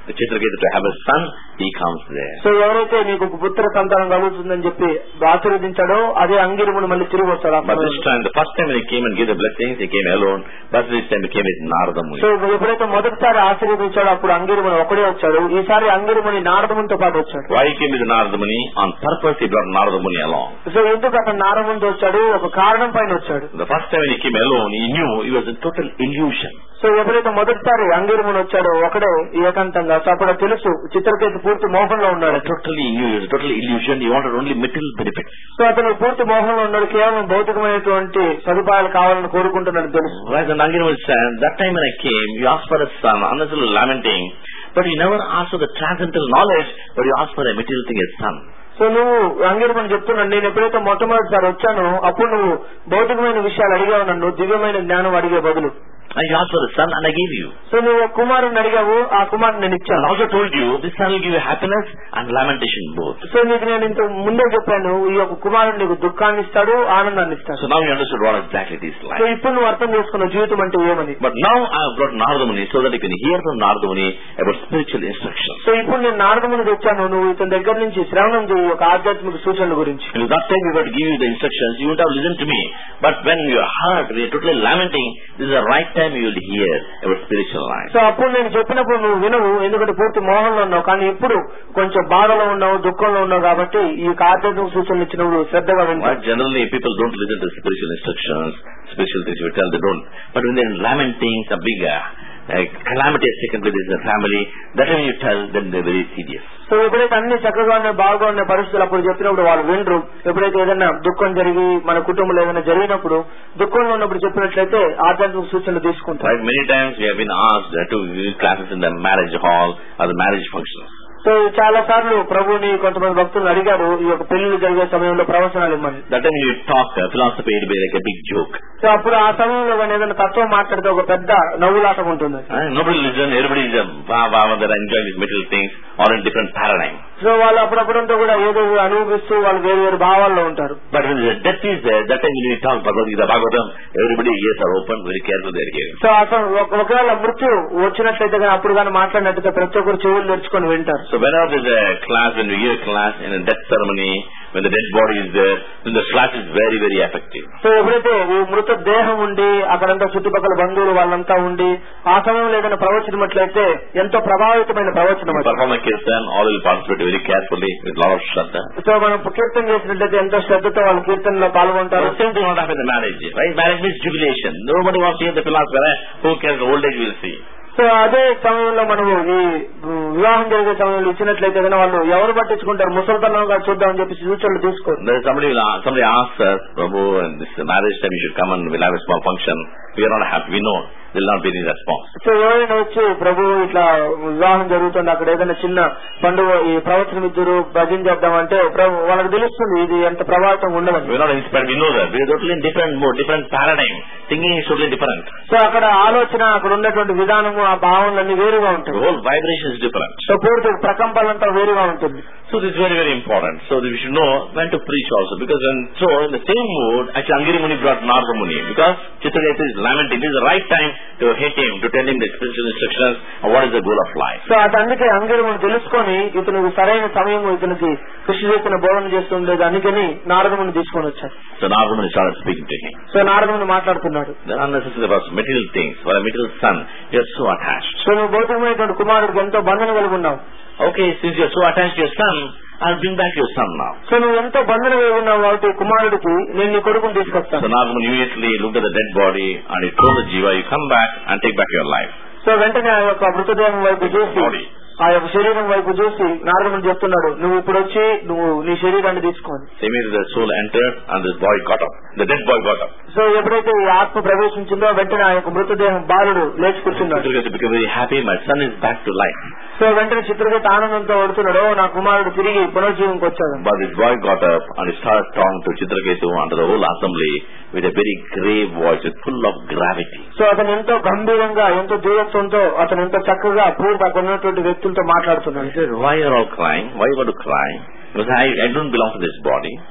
Chitraketu to have a son, he comes there. So ఎవరైతే నీకు పుత్ర సంతానం కలుగుతుందని చెప్పి ఆశీర్వదించాడో అదే అంగిరమును మళ్ళీ తిరిగి వస్తాడు. But this time, the first time when he came and gave the blessings, he came alone. But this time he came with Narada Muni. So ఎప్పుడైతే మొదటిసారి ఆశీర్వదించాడో అప్పుడు అంగిరముని ఒకడే వచ్చాడు. ఈసారి అంగిరముని నారద మునితో పాటు వచ్చాడు. Why he came with Narada Muni? On purpose he brought Narada Muni along. So ఎందుకు అతను నారద మునితో వచ్చాడు? ఒక కారణం పైన వచ్చాడు. The first time when he came alone, he knew he was a total illusion. So ఎప్పుడైతే మొదటిసారి అంగిరముని వచ్చాడో ఒకడే ఏకాంతంగా, సో అప్పుడు తెలుసు చిత్రకేతు పూర్తి మోహంలో ఉన్నాడు. Totally knew he was a total illusion. He wanted only material benefits. So అతను పూర్తి మోహంలో ఉన్నాడు. కేవలం భౌతికమైనటువంటి సదుపాయాలు కావాలని కోరుకుంటున్నాడు తెలుసు. Right, and Angiramuni said, that time when I came, you asked for a son, unnecessarily lamenting, but you never asked for the transcendental knowledge, but you asked for a material thing, a son. So నువ్వు అంగిరమని చెప్తున్నాను, నేను ఎప్పుడైతే మొట్టమొదటిసారి వచ్చానో అప్పుడు నువ్వు భౌతికమైన విషయాలు అడిగావు నన్ను, దివ్యమైన జ్ఞానం అడిగే బదులు. I asked for a son and I gave you. So నువ్వు కుమారుని అడిగావు, ఆ కుమారుని నేను ఇచ్చాను. I also told you, this son will give you happiness and lamentation both. So నీకు నేను ఇంత ముందే చెప్పాను, ఈ యొక్క కుమారుడు నీకు దుఃఖాన్ని ఇస్తాడు, ఆనందాన్ని ఇస్తాడు. So now you understood what exactly it is like. So ఇప్పుడు నువ్వు అర్థం చేసుకున్న జీవితం అంటే ఏమని. But now I have brought Narada Muni so that you can hear from Narada Muni about spiritual instructions. So ఇప్పుడు నేను నారద ముని తెచ్చాను, నువ్వు ఇతని దగ్గర నుంచి శ్రవణం చేయి ఒక ఆధ్యాత్మిక సూచనల గురించి. And that time we were to give you the instructions, you would have listened to me. But when your heart is totally lamenting, this is the right time you will hear about spiritual life. So అప్పుడు నేను చెప్పినప్పుడు నువ్వు వినవు, ఎందుకంటే పూర్తి మోహంలో ఉన్నావు. కానీ ఇప్పుడు కొంచెం బాధలో ఉన్నావు, దుఃఖంలో ఉన్నావు, కాబట్టి ఈ ఆధ్యాత్మిక సూచనలు ఇచ్చినప్పుడు శ్రద్ధగా వింటావు. Generally people don't listen to spiritual instructions, spiritual things you tell, they don't. But when they're lamenting, a big uh, uh, calamity has taken place in the family, that time you tell them they're very serious. So ఎప్పుడైతే అన్ని చక్కగా ఉన్నాయి, బాగా ఉన్న పరిస్థితులు అప్పుడు చెప్పినప్పుడు వాళ్ళు వినరు. ఎప్పుడైతే ఏదైనా దుఃఖం జరిగి మన కుటుంబంలో ఏదైనా జరిగినప్పుడు, దుఃఖంలో ఉన్నప్పుడు చెప్పినట్లయితే ఆధ్యాత్మిక సూచనలు తీసుకుంటారు. Many times we have been asked to give classes in the marriage hall or the marriage functions. So చాలా సార్లు ప్రభుని కొంతమంది భక్తులు అడిగారు ఈ యొక్క పెళ్లిళ్ళు జరిగే సమయంలో ప్రవచనాలు ఇవ్వమని. That time you talk, uh, philosophy will be like a big joke. So అప్పుడు ఆ సమయంలో కానీ ఏదైనా తత్వం మాట్లాడితే ఒక పెద్ద నవ్వులాటం ఉంటుంది. Uh, nobody listen, everybody is a wow, wow, they're enjoying these material things or in different paradigm. So వాళ్ళు అప్పుడప్పుడంతా కూడా ఏదో అనుభవిస్తూ వాళ్ళు వేరు వేరు భావాల్లో ఉంటారు. But when the death is there, that time when you talk Bhagavad-Gita, Bhagavatam, everybody ears are open, very careful they are hearing. So అసలు ఒకవేళ మృత్యు వచ్చినట్లయితే కానీ అప్పుడు కానీ మాట్లాడినట్లయితే ప్రతి ఒక్కరు చెవులు తెరుచుకొని వింటారు. So whenever there's a class, when you hear class in a death ceremony, when the dead body is there, then the class is very, very effective. So ఎప్పుడైతే ఈ మృత దేహం ఉండి అక్కడంతా చుట్టుపక్కల బంధువులు వాళ్ళంతా ఉండి ఆ సమయంలో ఏదైనా ప్రవచనట్లయితే ఎంతో ప్రభావితమైన ప్రవచనం. Perform a kirtan, all will participate very carefully with lot of shraddha. So మనం కీర్తన చేసినట్లయితే ఎంతో శ్రద్ధతో వాళ్ళు కీర్తనలో పాల్గొంటారు. The same thing will happen in the marriage, right? Marriage means jubilation. Nobody wants to hear the philosopher. Who cares? The old age will see. So అదే సమయంలో మనము ఈ వివాహం జరిగే సమయంలో ఇచ్చినట్లయితే వాళ్ళు ఎవరు పట్టించుకుంటారు, ముసలితనంగా చూద్దామని చెప్పి సూచనలు తీసుకోరు. Somebody will ask, somebody asks us, Prabhu, and this marriage time you should come and we'll have a small function. We are not happy. We know there will not be any response. So ఎవరైనా వచ్చి ప్రభు ఇట్లా వివాహం జరుగుతుంది, అక్కడ ఏదైనా చిన్న పండుగ ఈ ప్రవచనం ఇద్దరు భజన చేద్దామంటే ప్రభు వాళ్ళకి తెలుస్తుంది ఇది ఎంత ప్రభావితం ఉండదు. We are not inspired. We know that. We are totally in different mode, different paradigm. Thinking is totally different. So అక్కడ ఆలోచన, అక్కడ ఉన్నటువంటి విధానము, ఆ భావనలన్నీ వేరుగా ఉంటాయి. The whole vibration is different. So పూర్తి ప్రకంపనంతా వేరుగా ఉంటుంది. So this is very, very important. So we should know when to preach also. Because when, so in the same mood, actually Angiri Muni brought Narada Muni. Because Chitraketu is lamenting. This is the right time to hit him, to tell him the spiritual instructions and what is the goal of life. So అది అందుకే అంగిరి ముని తెలుసుకొని ఇతనికి సరైన సమయం ఇతనికి కృషి చేసిన బోధన చేస్తుండేది, అందుకని నారద ముని తీసుకొని వచ్చారు. So Narada Muni started speaking to him. So Narada ముని మాట్లాడుతున్నాడు. There are unnecessary about material things. For a material son, you are so attached. So నువ్వు భౌతికమైనటువంటి కుమారుడికి ఎంతో బంధన కలిగి ఉన్నావు. Okay, since you are so attached to your son, I'll bring back your son now. So నువ్వు ఎంతో బంధన కలిగి ఉన్నావు కాబట్టి కుమారుడికి నేను నీ కొడుకుని తీసుకొస్తాను. So Narada Muni immediately looked at the dead body and he told the jiva, you come back and take back your life. So వెంటనే ఆ యొక్క మృతదేహం వైపు చూసి, ఆ యొక్క శరీరం వైపు చూసి నారద ముని చెప్తున్నాడు, నువ్వు ఇప్పుడు వచ్చి నువ్వు నీ శరీరాన్ని తీసుకోండి. Immediately the soul entered and this boy got up. The dead boy got up. So ఎప్పుడైతే ఈ ఆత్మ ప్రవేశించిందో వెంటనే ఆ యొక్క మృతదేహం బాలుడు లేచి కూర్చున్నాడు. Chitraketu became very happy. My son is back to life. So వెంటనే చిత్రకేతు ఆనందంతో పడుతున్నాడు, నా కుమారుడు తిరిగి పునర్జీవంకి వచ్చాడు. But this boy got up and he started talking to Chitraketu under the whole assembly with a very grave voice, full of gravity. So అతను ఎంతో గంభీరంగా, ఎంతో దూరత్వంతో, అతను ఎంతో చక్కగా పూర్తి అక్కడ ఉన్నటువంటి వ్యక్తులతో మాట్లాడుతున్నాడు. He said, why are all crying? Why you want to cry? Because I, I don't belong to this body.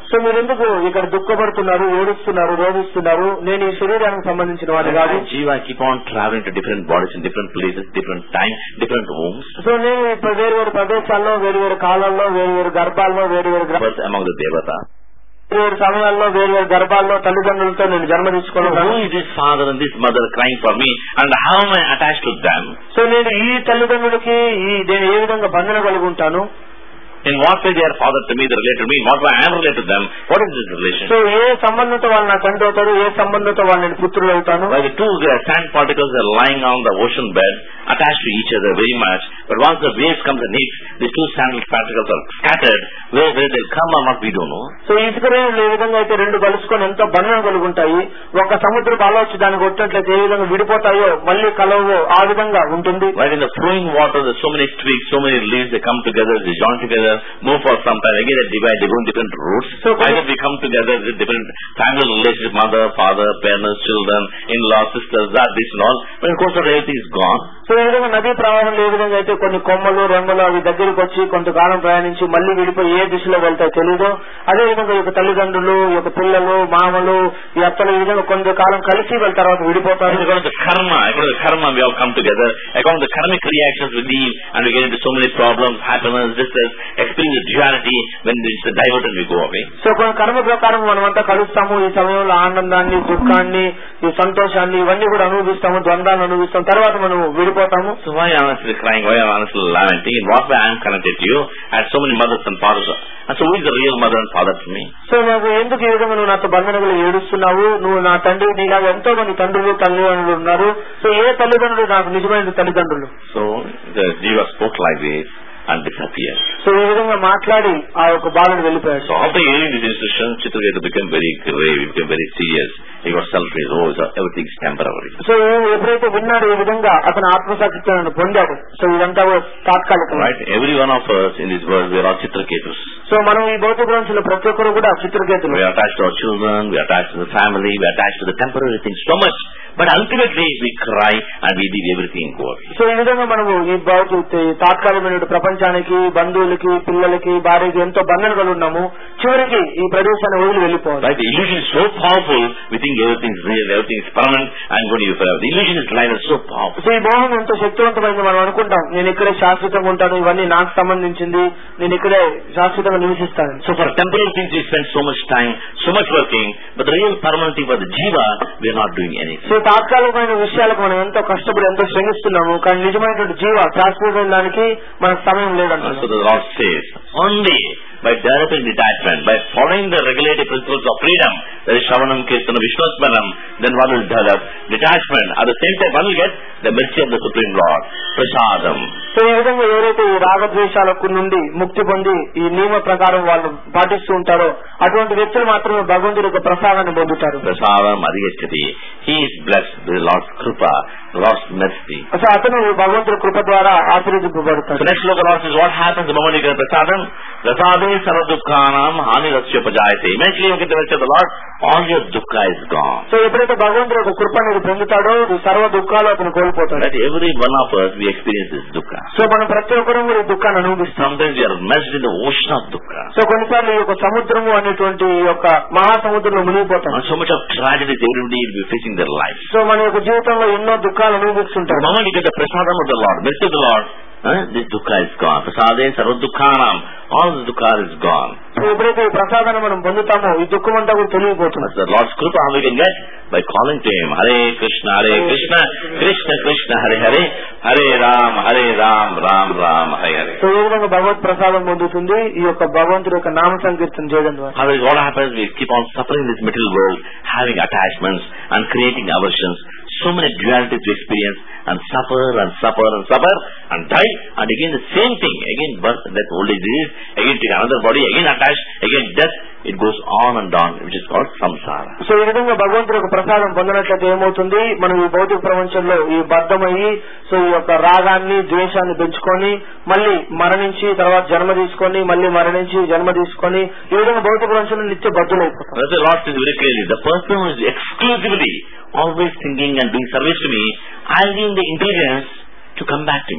So మీరు ఎందుకు ఇక్కడ దుఃఖపడుతున్నారు, ఏడుస్తున్నారు, రోధిస్తున్నారు? నేను ఈ శరీరానికి సంబంధించిన వాడు కాదు. Jiva keep on traveling to different bodies in different places, different time, different homes. So నేను వేరు వేరు ప్రదేశాల్లో, వేరు వేరు కాలాల్లో, వేరు వేరు గర్భాల్లో, వేరు వేరు among the devata. వేరు సమయాల్లో, వేరు వేరు గర్భాల్లో తల్లిదండ్రులతో నేను జన్మ తీసుకున్నాను. Who is this father and this mother crying for me, and how am I attached to them? So నేను ఈ తల్లిదండ్రులకి ఈ నేను ఏ విధంగా బంధన కలిగి ఉంటాను? In what way they are father to me, they relate to me, what way I am related to them, what is this relation? So ఏ సంబంధంతో వాళ్ళు నా తండ్రి అవుతారు, ఏ సంబంధంతో వాళ్ళు నేను పుత్రులు అవుతాను? While the two sand particles are lying on the ocean bed, attached to each other very much, but once the waves comes and hits, these two sand particles are scattered, where, where they'll come or not, we don't know. So ఇసుక రేణులు ఏ విధంగా అయితే రెండు కలుసుకొని ఎంతో బంధనం కలిగి ఉంటాయి, ఒక సముద్రపు అల వచ్చి దాన్ని కొట్టినట్లయితే ఏ విధంగా విడిపోతాయో మళ్ళీ కలవో ఆ విధంగా ఉంటుంది. While in the flowing water, there's so many twigs, so many leaves, they come together, they join together, move for some time, again they divide, they go in different routes. So either we come together with different family relationship, mother, father, parents, children, in-laws, sisters, that, this and all, but of course everything is gone. So ఈ విధంగా నదీ ప్రవాహంలో ఏ విధంగా అయితే కొన్ని కొమ్మలు, రెమ్మలు అవి దగ్గరికి వచ్చి కొంతకాలం ప్రయాణించి మళ్లీ విడిపోయి ఏ దిశలో వెళ్తాయో తెలీదు, అదే విధంగా ఈ యొక్క తల్లిదండ్రులు, ఈ యొక్క పిల్లలు, మామలు, ఈ అత్తలు ఈ విధంగా కొంతకాలం కలిసి వాళ్ళ తర్వాత విడిపోతారు. According to karma, according to karma we have come together, according to karmic reactions we leave and we get into so many problems, happiness, distress, experience the duality, when it's diverted we go away. So కొన్ని కర్మ ప్రకారం మనమంతా కలుస్తాము, ఈ సమయంలో ఆనందాన్ని, దుఃఖాన్ని, ఈ సంతోషాన్ని ఇవన్నీ కూడా అనుభవిస్తాము, ద్వంద్వాలను అనుభవిస్తాం, తర్వాత మనం విడిపోతాము. So why am I honestly crying, why am I honestly lamenting, in what way I am connected to you? I had so many mothers and fathers, and so who is the real mother and father to me? So నాకు ఎందుకు ఈ విధంగా నువ్వు నాతో బంధనలు ఏడుస్తున్నావు? నువ్వు నా తండ్రి, నీలాగా ఎంతో మంది తండ్రులు తల్లిదండ్రులు ఉన్నారు. సో ఏ తల్లిదండ్రులు నాకు నిజమైన తల్లిదండ్రులు? So the Jiva spoke like this and disappeared. So ఈ విధంగా మాట్లాడి ఆ యొక్క బాలను వెళ్ళిపోయాడు. So after hearing this instruction, Chitraketu became very grave, he became very serious. He got selfish, oh, everything is temporary. So ఎప్పుడైతే విన్నాడు ఈ విధంగా అతను ఆత్మసాక్షిత్వాన్ని పొందాడు. సో ఇదంతా తాత్కాలికం. Right, every one of us in this world, we are all Chitraketus. So మనం ఈ భౌతిక ప్రపంచంలో ప్రతి ఒక్కరు కూడా చిత్రకేతులు. We are attached to our children, we are attached to the family, we are attached to the temporary things so much, but ultimately we cry and we leave everything go away. So ఈ విధంగా మనము ఈ భౌతిక తాత్కాలికమైన ప్రపంచానికి, బంధువులకి, పిల్లలకి, భార్యకి ఎంతో బంధనలు ఉన్నాము. చివరికి ఈ ప్రదేశాన్ని వదిలి వెళ్ళిపోవాలి. Right, the illusion is so powerful, we think everything is real, everything is permanent, I am going to live forever. The illusion is life is so powerful. So ఈ మోహం ఎంతో శక్తివంతమైంది. మనం అనుకుంటాం నేను ఇక్కడే శాశ్వతంగా ఉంటాను, ఇవన్నీ నాకు సంబంధించింది, నేను ఇక్కడే శాశ్వతంగా నివసిస్తాను. So for temporary things we spend so much time, so much working, but the real permanent thing for the Jiva, we are not doing anything. So తాత్కాలికమైన విషయాలకు మనం ఎంతో కష్టపడి ఎంతో శ్రమిస్తున్నాము, కానీ నిజమైనటువంటి జీవ శాశ్వతమైన దానికి మనకు సమయం లేదంట. So the Lord says, only by developing detachment, by following the regulative principles of freedom, that is Shravanam, Kirtanam, Vishwasmaranam, then one will develop detachment. At the same time, one will get the mercy of the Supreme Lord, Prasadam. So ఈ విధంగా ఎవరైతే ఈ రాగద్వేషాలకు నుండి ముక్తి పొంది ఈ నియమ ప్రకారం వాళ్ళు పాటిస్తూ ఉంటారో అటువంటి వ్యక్తులు మాత్రమే భగవంతుడి యొక్క ప్రసాదాన్ని పొందుతారు. Prasadam Adhigachati. He is blessed with the Lord's Krupa, the Lord's mercy. So అతను భగవంతుడి కృప ద్వారా ఆశీర్వదింపబడతాడు. So next look, Lord says, what happens the moment you get Prasadam? Prasadam sarvadukkanam hani rasya pajayate. Eventually you get the mercy of the Lord, all your dukkha is gone. So ఎప్పుడైతే భగవంతుడి యొక్క కృప అనేది పొందుతాడో సర్వ దుఃఖాలు అతను కోల్పోతాడు. That every one of us, we experience this dukkha. So మనం ప్రతి ఒక్కరూ కూడా ఈ దుఃఖాన్ని అనుభవిస్తాం. Sometimes we are immersed in the ocean of dukkha. So కొన్నిసార్లు ఈ యొక్క సముద్రము అనేటువంటి యొక్క మహాసముద్రంలో మునిగిపోతాం. And so much of tragedies everybody will be facing their life. So మన యొక్క జీవితంలో ఎన్నో దుఃఖాలు అనుభవిస్తుంటారు. The moment you get the prasadam of the Lord, mercy of the Lord, huh, this dukkha is gone. Prasade sarvadukkanam, all the dukkha is gone. So ఎప్పుడైతే ఈ ప్రసాదాన్ని మనం పొందుతామో ఈ దుఃఖం అంతా కూడా తొలగిపోతుంది. The Lord's krupa how we can get? By calling to Him, Hare Krishna, Hare Krishna, Krishna Krishna, Hare Hare, Hare Ram, Hare Ram, Ram Ram, Hare Hare. So ఈ విధంగా భగవత్ ప్రసాదం పొందుతుంది ఈ యొక్క భగవంతుడి యొక్క నామ సంకీర్తన చేయడం ద్వారా. Otherwise what happens? We keep on suffering in this material world, having attachments and creating aversions. So many dualities we experience and suffer and suffer and suffer and die, and again the same thing, again birth, death, old age, disease, again take another body, again attached, again death. It goes on and on, which is called samsara. So ఈ విధంగా భగవంతుడి యొక్క ప్రసాదం పొందినట్లయితే ఏమవుతుంది? మనం ఈ భౌతిక ప్రపంచంలో ఈ బద్ధమయ్యి సో ఈ యొక్క రాగాన్ని, ద్వేషాన్ని పెంచుకొని మళ్ళీ మరణించి తర్వాత జన్మ తీసుకొని మళ్ళీ మరణించి జన్మ తీసుకొని ఈ విధంగా భౌతిక ప్రపంచంలో నిత్య బద్ధులైపోతాం. The Lord says very clearly, the person who is exclusively always thinking and doing service to me, I'll give him the intelligence to come back to me.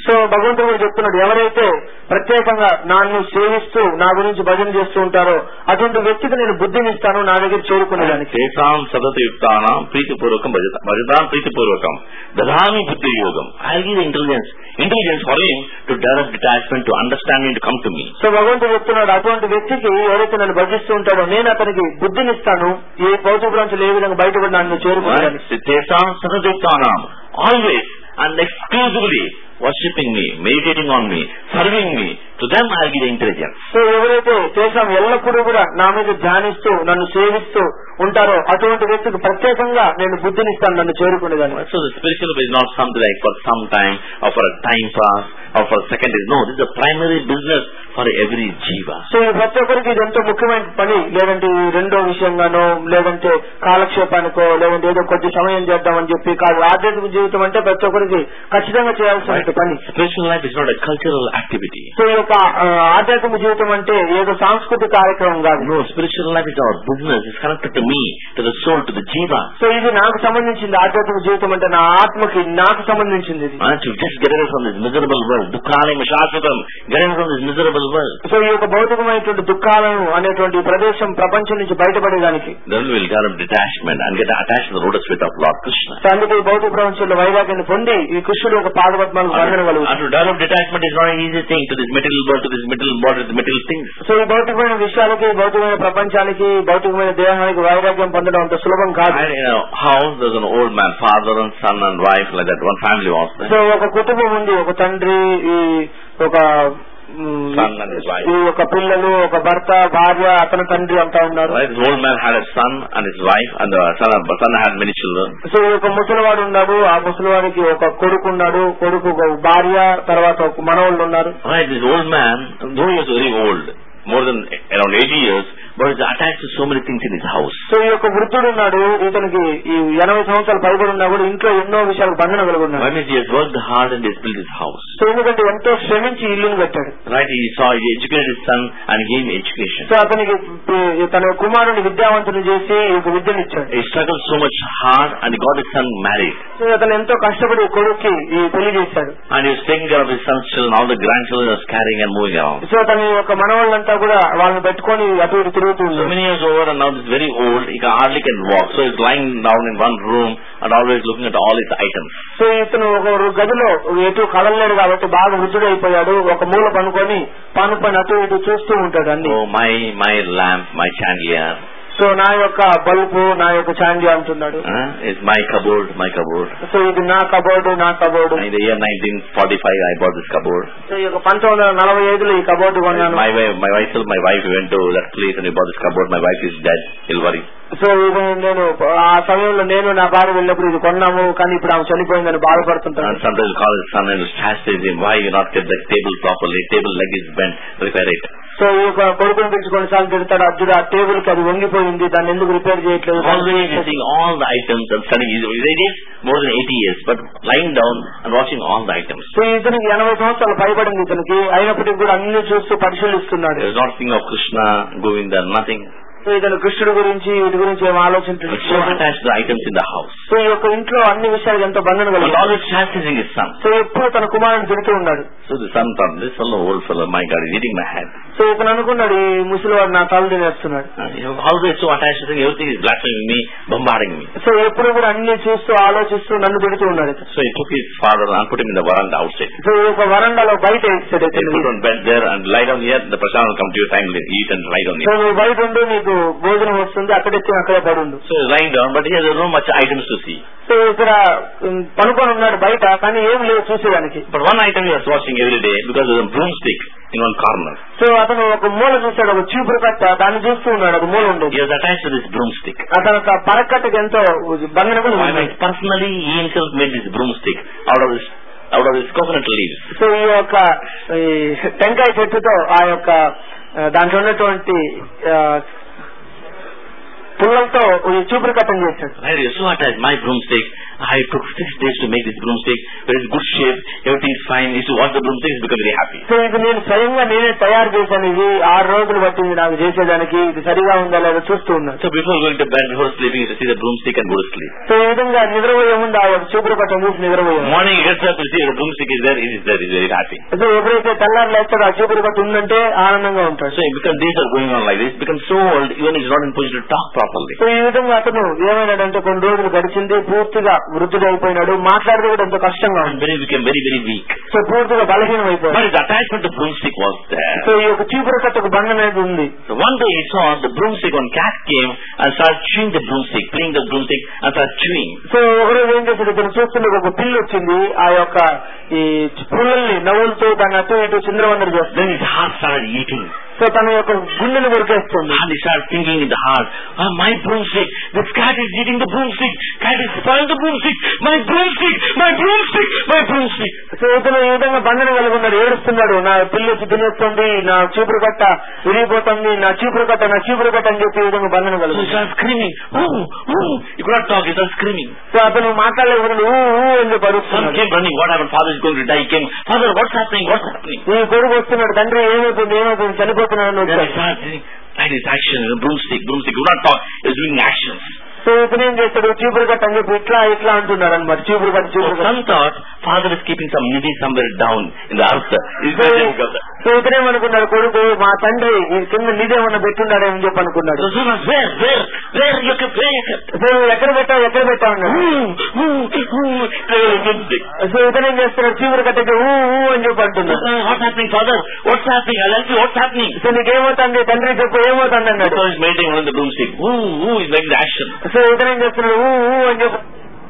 So భగవంతుడు చెప్తున్నాడు, ఎవరైతే ప్రత్యేకంగా నన్ను సేవిస్తూ నా గురించి భజన చేస్తూ ఉంటారో అటువంటి వ్యక్తికి నేను బుద్ధినిస్తాను నా దగ్గర చేరుకునేదానికి. తేషాం సతతయుక్తానాం ప్రీతిపూర్వకం భజత భజతాం ప్రీతిపూర్వకం దదామి బుద్ధి యోగం. I give intelligence intelligence for him to develop detachment, to understanding, to come to me. So భగవంతుడు చెప్తున్నాడు, అటువంటి వ్యక్తికి ఎవరైతే నన్ను భజిస్తూ ఉంటాడో నేను అతనికి బుద్ధినిస్తాను, ఏ భౌతిక ప్రపంచంలో ఏ విధంగా బయటపడి నన్ను చేరుకునేదానికి. తేషాం సతతయుక్తానాం always and exclusively worshipping me, meditating on me, serving me, to them I give the intelligence. So ఎవరైతే చేసాం ఎల్లప్పుడూ కూడా నా మీద ధ్యానిస్తూ నన్ను సేవిస్తూ ఉంటారో అటువంటి వ్యక్తికి ప్రత్యేకంగా నేను బుద్ధినిస్తాను, నన్ను చేరుకునేదాన్ని. So the spiritual is not something like for some time or for a time pass or for a second. No, this is a primary business for every jiva. So ఈ ప్రతి ఒక్కరికి ఇది ఎంతో ముఖ్యమైన పని, లేదంటే రెండో విషయంగానో లేదంటే కాలక్షేపానికో లేదంటే ఏదో కొద్ది సమయం చేద్దామని చెప్పి కాదు. ఆధ్యాత్మిక జీవితం అంటే ప్రతి ఒక్కరికి ఖచ్చితంగా చేయాల్సిన పని. Spiritual life is not a cultural activity. So ఈ యొక్క ఆధ్యాత్మిక జీవితం అంటే ఏదో సాంస్కృతిక కార్యక్రమం కాదు. No, spiritual life is our business. It's connected to me, to the soul, to the jiva. So ఇది నాకు సంబంధించింది. ఆధ్యాత్మిక జీవితం అంటే నా ఆత్మకి నాకు సంబంధించింది. To just get away from this miserable world, దుఃఖాలయం శాశ్వతం, get away from this miserable world. So ఈ యొక్క భౌతికమైనటువంటి దుఃఖాలను అనేటువంటి ప్రదేశం ప్రపంచం నుంచి బయటపడేదానికి. Then we will develop detachment and get attached to the lotus feet of Lord Krishna. So అందుకే ఈ భౌతిక ప్రపంచంలో వైరాగ్యాన్ని పొంది ఈ కృష్ణుడు ఒక పాదపద్మాలకు బంధనగలుగుతాడు. And to develop detachment is not an easy thing to this material world, to this material body, to this material things. So ఈ భౌతికమైన విషయాలకి, భౌతికమైన ప్రపంచానికి, భౌతికమైన దేహానికి వైరాగ్యం పొందడం అంత సులభం కాదు. And in a house there's an old man, father and son and wife, like that. One family was there. So ఒక కుటుంబం ఉంది, ఒక తండ్రి, ఈ ఒక son and his wife. ఈ ఒక పిల్లలు, ఒక భర్త, భార్య, అతని తండ్రి అంతా ఉన్నారు. Right? This old man had a son and his wife, and the son, the son had many children. So ఒక ముసలివాడు ఉన్నాడు, ఆ ముసలివాడికి ఒక కొడుకు ఉన్నాడు, కొడుకు ఒక భార్య, తర్వాత ఒక మనవళ్ళు ఉన్నారు. Right? This old man, though he was very old, more than around eighty years, but he's attached to so many things in his house. So ఈ యొక్క వృద్ధుడు ఉన్నాడు, ఇతనికి ఈ ఎనభై సంవత్సరాలు పైబడి ఉన్నా కూడా ఇంట్లో ఎన్నో విషయాలకు బంధన కలిగి ఉన్నాడు. Why means he has worked hard and he has built his house. So ఎందుకంటే ఎంతో శ్రమించి ఇల్లును కట్టాడు. Right? He saw, he educated his son and gave him education. So అతనికి తన కుమారుని విద్యావంతుని చేసి ఈ యొక్క విద్యనిచ్చాడు. He struggled so much hard and he got his son married. So అతను ఎంతో కష్టపడి కొడుక్కి ఈ పెళ్లి చేశాడు. And he was taking care of his son's children, all the grandchildren was carrying and moving around. So తన యొక్క మనవాళ్ళంతా కూడా వాళ్ళని పెట్టుకొని అటు ఇటు తిరుగుతూ So many years over and now he's very old, he can hardly can walk. So he's lying down in one room and always looking at all his items. So ఇతను ఒక గదిలో ఎటు కదలలేడు కాబట్టి బాగా వృద్ధుడు అయిపోయాడు. ఒక మూల పనుకొని పను పని అటు ఇటు చూస్తూ ఉంటాడు అన్ని. Oh, my, my lamp, my chandelier. So నా యొక్క బల్బు, నా యొక్క చాండి అంటున్నాడు. It's my cupboard, my cupboard. So ఇది నా కబోర్డు, నా cupboard. In the year nineteen forty-five, I bought this cupboard. So ఈ యొక్క పంతొమ్మిది వందల నలభై ఐదులో ఈ కబోర్డు కొన్నాను. My wife, my wife, my wife went to that place and he bought this cupboard. My wife is dead. He'll worry. So ఇది నేను ఆ సమయంలో నేను నా భార్య వెళ్ళినప్పుడు ఇది కొన్నాము, కానీ ఇప్పుడు ఆమె చనిపోయిందని బాధపడుతుంటాను. And sometimes call his son and chastise him. Why you not get the table properly? Table leg is bent. Repair it. So ఈ యొక్క కొడుకుని పిలిచి కొన్నిసార్లు తిడతాడు, అర్జుడు ఆ టేబుల్ కి అది వంగిపోయింది, దాన్ని ఎందుకు రిపేర్ చేయట్లేదు. Always seeing all the items and studying. It is more than eighty years, but lying down and watching all the items. So ఇతనికి ఎనభై సంవత్సరాలు పైబడింది ఇతనికి, అయినప్పటికీ కూడా అన్ని చూస్తూ పరిశీలిస్తున్నాడు. He is not thinking of Krishna, Govinda, nothing. So ఇతను కృష్ణుడి గురించి వీటి గురించి ఏం ఆలోచించలేదు. So attached the items in the house. So ఈ యొక్క ఇంట్లో అన్ని విషయాలు ఎంతో బంధన కలిగి always chastising his son. So ఎప్పుడు తన కుమారుని తిడుతూ ఉన్నాడు. So the son thought, this fellow, old fellow, my God, is eating my head. So ఇతను అనుకున్నాడు, ఈ ముసలివాడు నా తల తినేస్తున్నాడు. Always so attached to things, everything is blaspheming me, bombarding me. So ఎప్పుడు కూడా అన్ని చూస్తూ ఆలోచిస్తూ నన్ను తిడుతూ ఉన్నాడు. So he took his father and put him in the veranda outside. So ఈ యొక్క వరండాలో బయట వేసాడు. He put on bed there and lie down here. The prasad will come to you timely. Eat and lie down here. So నువ్వు బయట ఉండు, నీకు భోజనం వస్తుంది, అక్కడెచ్చి అక్కడే పడుండు. So he's lying down, but he has no much items to see. So ఇక్కడ పనుకొని ఉన్నాడు బయట, కానీ ఏం లేదు చూసేదానికి. But one item he was watching every day because there was a broomstick in one corner. So అతను ఒక మూల చూశాడు, ఒక చీపురు కట్ట, దాన్ని చూస్తూ ఉన్నాడు. ఒక మూల ఉండేది. He was attached to this broomstick. అతను ఒక పరకట్టకి ఎంతో బంధనగా ఉన్నాడు. Personally, he himself made this broomstick out of this out of his coconut leaves. So ఈ యొక్క టెంకాయ చెట్టుతో ఆ యొక్క దాంట్లో ఉన్నటువంటి పుల్లలతో చీపురు కట్టం చేశాడు. Right, so attached. My broomstick, I took six days to make this broomstick. It is good shape. Everything is fine. He used to watch the broomstick. He become very happy. So ఇది నేను స్వయంగా నేనే తయారు చేశాను. ఇది ఆరు రోజులు పట్టింది నాకు చేసేదానికి. ఇది సరిగా ఉందా లేదా చూస్తూ ఉన్నాను. So before going to bed, before sleeping, you see the broomstick and go to sleep. So ఈ విధంగా నిద్రపోయే ముందు ఆ యొక్క చీపురు కట్ట చూసి నిద్రపోయాను. Morning he gets up to see the broomstick is there. He is there. He is very happy. So ఎప్పుడైతే తెల్లారు లేస్తాడో ఆ చీపురు కట్ట ఉందంటే ఆనందంగా ఉంటాడు. So because days are going on like this, become so old, even he is not in position to talk properly. So ఈ విధంగా అతను ఏమైనాడంటే కొన్ని రోజులు గడిచింది, పూర్తిగా వృద్ధుడు అయిపోయినాడు. మాట్లాడితే కూడా ఎంతో కష్టంగా ఉంది. Very became very very weak. So పూర్తిగా బలహీనం అయిపోయాడు. But his attachment to broomstick was there. So ఈ యొక్క చీపురు కట్టకు బంధం అనేది ఉంది. So one day he saw the broomstick, one cat came and started chewing the broomstick, playing the broomstick and started chewing. So ఒకరోజు ఏం చేశాడు, ఇతను చూస్తుండే ఒక పిల్లి వచ్చింది, ఆ యొక్క ఈ పుల్లల్ని నవ్వులతో దాన్ని అటు ఇటు చిందరవందర చేస్తుంది. Then his heart started eating. So తన యొక్క గుండెను కొరికేస్తుంది. And he started thinking in the heart, oh, my broomstick, this cat is eating the broomstick, cat is spoiling the broomstick, my broomstick, my broomstick, my broomstick. So ఇతను ఈ విధంగా బంధన కలిగి ఉన్నాడు, ఏడుస్తున్నాడు. నా పిల్లి వచ్చి తినేస్తుంది, నా చీపురు కట్ట విరిగిపోతుంది, నా చీపురు కట్ట నా చీపురు కట్ట అని చెప్పి ఈ విధంగా బంధన కలిగి. So he started screaming, oh, oh, he could not talk, he started screaming. So అతను మాట్లాడలేకపోతున్నాడు, ఊ ఊ అని చెప్పి అరుస్తున్నాడు. Son came running, what happened, father is going to die. He came, father, what's happening, what's happening? ఈ కొడుకు వస్తున్నాడు, తండ్రి ఏమైపోయింది ఏమైపోయింది చనిపోతున్నాడు. That is action, the broomstick, broomstick, do not talk, he is doing actions. So ఇతను ఏం చేస్తాడు, చీపురు కట్ట అని చెప్పి ఇట్లా ఇట్లా అంటున్నాడు అనమాట. చీపురు కట్ట చీపురు కట్ట. Some thought father is keeping some nidhi somewhere down in the earth. So ఇతనేమనుకున్నాడు, కొడుకు మా తండ్రి ఈ కింద నిధి ఏమన్నా పెట్టున్నాడని చెప్పి అనుకున్నాడు. సో ఎక్కడ పెట్టావు ఎక్కడ పెట్టావు అన్నాడు. సో ఇతనేం చేస్తున్నాడు, చీపురు కట్టకి ఊ ఊ అని చెప్పి అంటున్నాడు. What's happening, father? What's happening? I'll help you. What's happening? So నీకేమవుతుంది తండ్రి చెప్పు ఏమవుతుంది అన్నాడు. So he's making one of the broomstick. Ooh, ooh, he's making the action. So ఇతనేం చేస్తున్నాడు, ఊ ఊ అని చెప్పి.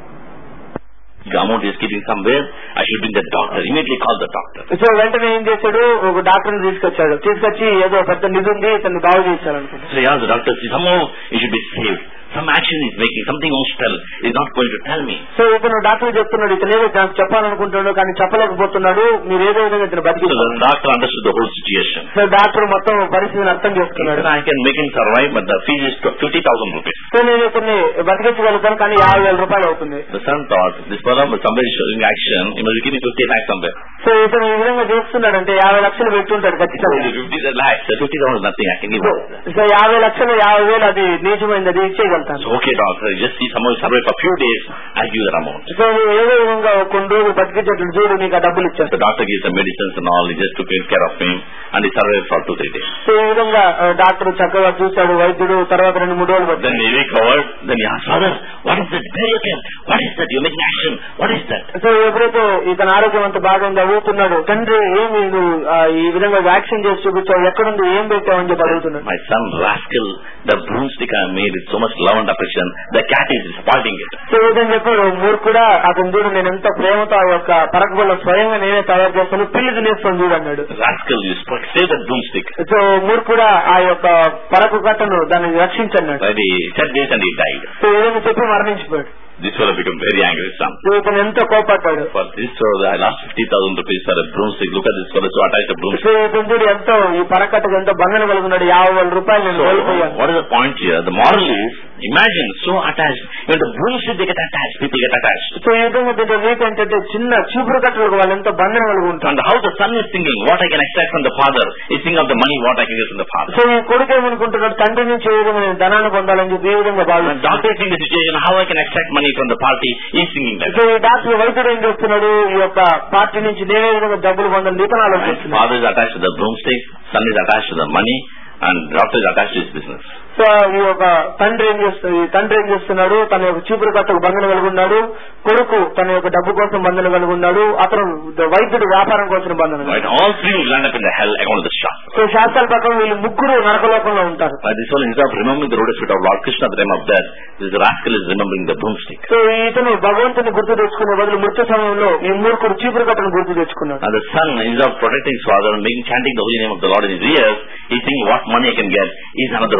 The amount is keeping somewhere. I should bring the doctor. Immediately call the doctor. So వెంటనే ఏం చేశాడు, ఒక డాక్టర్ ని తీసుకొచ్చాడు. తీసుకొచ్చి ఏదో పెద్ద నిధి ఉంది, ఇతన్ని బాగు చేశాడు అనుకుంటా. So he asked the doctor, somehow he should be saved. Some action is making, something wants to tell. He's not going to tell me. So ఇతను డాక్టర్ చెప్తున్నాడు, ఇతను ఏదో నాకు చెప్పాలనుకుంటున్నాడు కానీ చెప్పలేకపోతున్నాడు, మీరు ఏదో విధంగా ఇతను బతికి. So the doctor understood the whole situation. So doctor మొత్తం పరిస్థితిని అర్థం చేసుకున్నాడు. I can make him survive, but the fees is fifty thousand rupees. So నేను ఇతన్ని బతికించగలుగుతాను కానీ యాభై వేల రూపాయలు అవుతుంది. The son thought, this problem is somebody showing action, he must give me fifty lakhs somewhere. So ఇతను ఈ విధంగా చేస్తున్నాడంటే యాభై లక్షలు పెట్టుంటాడు ఖచ్చితంగా. fifty lakhs, fifty thousand is nothing, I can give. So యాభై లక్షలు యాభై వేలు అది నీచమైంది, అది ఇచ్చేయగలుగుతాను. So okay doctor, just see someone survive for few days, I give that amount. So ఏదో విధంగా కొన్ని రోజులు బతికించేట్లు చూడు, నీకు ఆ డబ్బులు ఇచ్చేస్తాను. The doctor gives the medicines and all, he just took care of him and he survived for two three days. So ఈ విధంగా డాక్టర్ చక్కగా చూశాడు వైద్యుడు. తర్వాత రెండు మూడు రోజులు then he recovered. Then he asked, father, what is that? Very okay. What is that? You're making action. What is that? So ఎప్పుడైతే ఇతను ఆరోగ్యం అంతా బాగుంది అడుగుతున్నాడు, తండ్రి ఏమి నువ్వు ఈ విధంగా వ్యాక్సిన్ చేసి చూపించావు, ఎక్కడుంది ఏం పెట్టావు అని చెప్పి అడుగుతున్నాడు. My son rascal, the broomstick I made with so much love and affection, the cat is spoiling it. So ఇదని చెప్పాడు, మూర్ఖుడా అతను చూడు నేను ఎంత ప్రేమతో ఆ యొక్క పరకబుల్ల స్వయంగా నేనే తయారు చేస్తాను, పిల్లి తినేస్తాను చూడు అన్నాడు. Rascal, you save the broomstick. So మూర్ఖుడా ఆ యొక్క పరకు కట్టను దాన్ని రక్షించన్నాడు. He said this and he died. So ఏదైనా చెప్పి మరణించిపోయాడు. This fellow became very angry son. So ఇతను ఎంతో కోపడ్డాడు. For this fellow I lost fifty thousand rupees for a broomstick. Look at this fellow so attached to broomstick. So ఇతను చూడు ఎంతో ఈ పరకట్టకు ఎంతో బంధన కలిగి ఉన్నాడు, యాభై వేల రూపాయలు నేను కోల్పోయాను. What is the point here? The moral is, imagine so attached. When the broomstick they get attached, people get attached. So ఈ విధంగా దీంట్లో రీతి ఏంటంటే చిన్న చీపురు కట్టలకు వాళ్ళు ఎంతో బంధన కలిగి ఉంటారు. And how the son is thinking, what I can extract from the father, is thinking of the money what I can get from the father. So ఈ కొడుకు ఏమనుకుంటున్నాడు, తండ్రి నుంచి ఏ విధంగా నేను ధనాన్ని పొందాలని చెప్పి ఈ విధంగా భావిస్తున్నాడు. Doctor is thinking the situation, how I can extract money from the party, is thinking that. So ఈ డాక్టర్ వైద్యుడు ఏం చేస్తున్నాడు, ఈ యొక్క పార్టీ నుంచి నేనే విధంగా డబ్బులు పొందాలని ఇతను ఆలోచిస్తున్నాడు. Father is attached to the broomstick, son is attached to the money, and doctor is attached to his business. So ఈ యొక్క తండ్రి ఏం చేస్తుంది, తండ్రి ఏం చేస్తున్నాడు, తన యొక్క చీపురు కట్టకు బంధన కలిగి ఉన్నాడు, కొడుకు తన యొక్క డబ్బు కోసం బంధన కలిగి ఉన్నాడు, అతను వైద్యుడు వ్యాపారం కోసం బంధన. All three will land up in the hell according to the Shastra. So శాస్త్రాల ప్రకారం వీళ్ళు ముగ్గురు నరకలోకంలో ఉంటారు. This one instead of remembering the lotus feet of Lord Krishna at the time of death, this rascal is remembering the broomstick. So ఇతను భగవంతుని గుర్తు తెచ్చుకునే బదులు మృత్యు సమయంలో ఈ మూర్ఖుడు చీపురు కట్టను గుర్తు తెచ్చుకున్నాడు. And the son, instead of protecting his father and making chanting the holy name of the Lord in his ears, he thinking what money I can get, he is another murkha.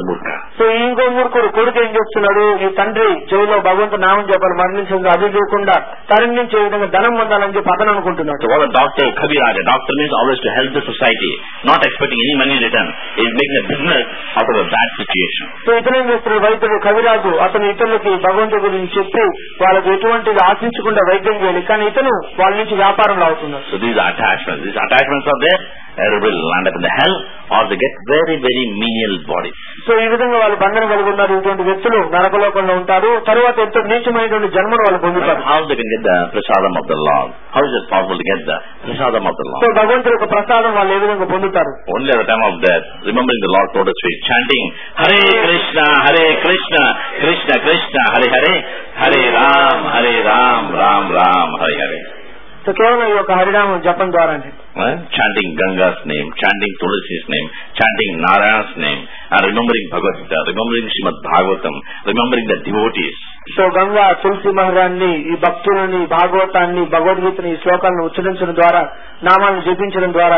So ఇంకో మూర్ఖుడు కొడుకు ఏం చేస్తున్నాడు, ఈ తండ్రి చెవిలో భగవంతుడు నామం చెప్పాలి మరణించదు అది చూడకుండా తరం నుంచి ఏ విధంగా ధనం పొందాలని చెప్పి అతను అనుకుంటున్నాడు. So what a doctor, Kabiraj, a doctor means always to help the society, not expecting any money in return. He is making a business out of a bad situation. So ఇతను ఏం చేస్తున్నాడు, వైద్యుడు కవిరాజు అతను ఇతరులకి భగవంతుడి గురించి చెప్పి వాళ్ళకి ఎటువంటిది ఆశించకుండా వైద్యం చేయాలి, కానీ ఇతను వాళ్ళ నుంచి వ్యాపారంలో అవుతున్నాడు. So these are attachments. These attachments are there. Either will land up in the hell or they get very, very menial bodies. So ఈ విధంగా వాళ్ళు బంధన కలిగి ఉన్నారు. ఇటువంటి వ్యక్తులు నరకలోకంలో ఉంటారు. తర్వాత ఎంతో నీచమైనటువంటి జన్మను వాళ్ళు పొందుతారు. How they can get the prasadam of the Lord? How is it possible to get the prasadam of the Lord? So భగవంతుడి యొక్క ప్రసాదం వాళ్ళు ఏ విధంగా పొందుతారు? Only at the time of death, remembering the Lord Lotus feet, chanting Hare Krishna, Hare Krishna, Krishna Krishna, Hare Hare, Hare Ram, Hare Ram, Ram Ram, Hare Hare. So కేవలం ఈ యొక్క హరినామం జపం ద్వారా chanting Ganga's name, chanting Tulsi's name, chanting Narayana's name, and remembering Bhagavad Gita, remembering Srimad Bhagavatam, remembering the devotees. So Ganga తులసి మహారాన్ని, ఈ భక్తులని, భాగవతాన్ని, భగవద్గీతని, ఈ శ్లోకాలను ఉచ్చరించడం ద్వారా, నామాలను జపించడం ద్వారా.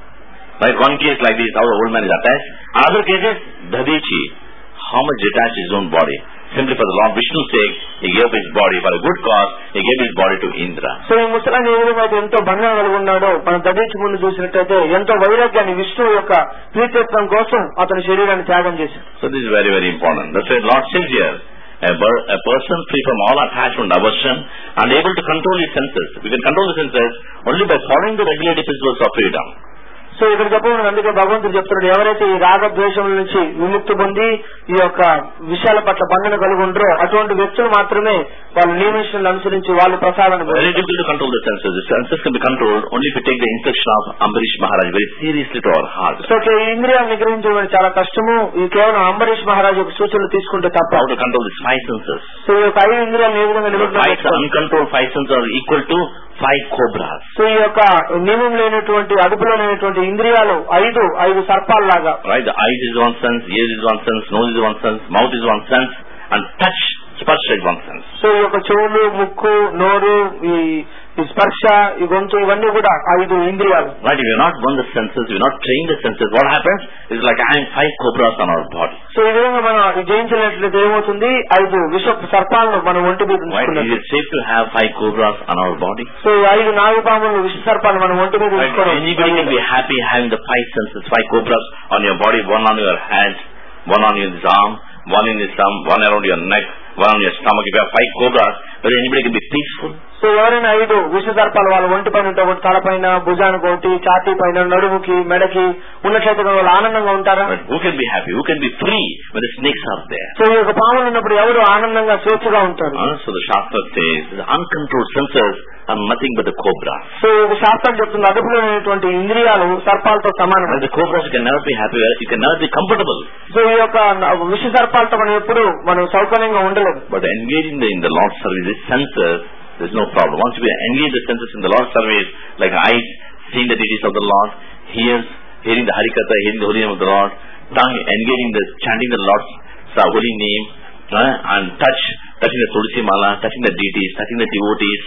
Like one case like this, how the old man is attached. Other cases, Dadichi, how much detached his own body. Simply for the Lord Vishnu's sake, he gave his body for a good cause. He gave his body to Indra. So ఈ ముసలాన్ని ఏ విధంగా అయితే ఎంతో బంధన కలిగి ఉన్నాడో మనం దర్శించి ముందు చూసినట్టయితే ఎంతో వైరాగ్యాన్ని విష్ణువు యొక్క ప్రీతిత్వం కోసం అతని శరీరాన్ని త్యాగం చేశాడు. So this is very very important. That's why Lord says here, a, a person free from all attachment, aversion, and able to control his senses. We can control the senses only by following the regulative principles of freedom. So ఇక్కడ చెప్పడం అందుకే భగవంతుడు చెప్తున్నాడు, ఎవరైతే ఈ రాగద్వేషముల నుంచి విముక్తి పొంది ఈ యొక్క విషయాల పట్ల బంధన కలిగి ఉంటారో అటువంటి వ్యక్తులు మాత్రమే వాళ్ళు నియమనిష్టలను అనుసరించి వాళ్ళు ప్రసాదాన్ని. Very difficult to control the senses. The senses can be controlled only if you take the instruction of Ambarish Maharaj very seriously to our heart. So ఈ ఇంద్రియాలను నిగ్రహించడం చాలా కష్టము. ఈ కేవలం అంబరీష్ మహారాజ్ యొక్క సూచనలు తీసుకుంటే తప్ప. How to control these five senses? So ఈ యొక్క ఐదు ఇంద్రియాలను ఏ విధంగా నిమగ్నం? Uncontrolled five senses are equal to five cobras. So ఈ యొక్క నియమం లేనటువంటి అదుపులో లేనటువంటి ఇంద్రియాలు ఐదు ఐదు సర్పాల్లాగా. Right, the eyes is one sense, ears is one sense, nose is one sense, mouth is one sense, and touch, స్పర్శ is one sense. సో ఈ యొక్క చెవులు, ముక్కు, నోరు, ఈ స్పర్శ, ఈ గొంతు, ఇవన్నీ కూడా ఐదు ఇంద్రియాలు. Right, if you not burn the senses, you not train the senses, what happens is like having five cobras on our body. So ఈ విధంగా మనం జయించినట్లయితే ఏమవుతుంది, ఐదు విష సర్పాలను మనం ఒంటి మీద ఉంచుకున్నాం. Is it safe to have five cobras on our body? So ఈ ఐదు నాగుపాములు విష సర్పాలు మనం ఒంటి మీద ఉంచుకోవడం. Anybody can be happy having the five senses, five cobras on your body, one on your hand, one on your arm, one in your thumb, one around your neck, one on your stomach. If you have five cobras, whether anybody can be peaceful? So ఎవరైనా ఐదు విష సర్పాలు వాళ్ళ ఒంటి పైన ఉంటే ఒకటి తలపైన, భుజానికి ఒకటి, ఛాతీ పైన, నడుముకి, మెడకి ఉన్నట్లయితే వాళ్ళు ఆనందంగా ఉంటారా? Who can be happy? Who can be free when the snakes are there? So ఈ యొక్క పాములు ఉన్నప్పుడు ఎవరు ఆనందంగా స్వేచ్ఛగా ఉంటారు? Uh, so the Shastra says the uncontrolled senses are nothing but the cobra. So ఈ శాస్త్రం చెప్తుంది అదుపులో లేనటువంటి ఇంద్రియాలు సర్పాలతో సమానం. The cobras can never be happy, you can never be comfortable. So ఈ యొక్క విష సర్పాలతో మనం ఎప్పుడు మనం సౌకర్యంగా ఉండలేదు. But engaging in the Lord's service, the senses, there's no problem. Once we engage the senses in the Lord's service, like eyes, seeing the deities of the Lord, ears, hearing the Harikatha, hearing the holy name of the Lord, tongue, engaging the, chanting the Lord's holy name, uh, and touch, touching the Tulsi Mala, touching the deities, touching the devotees,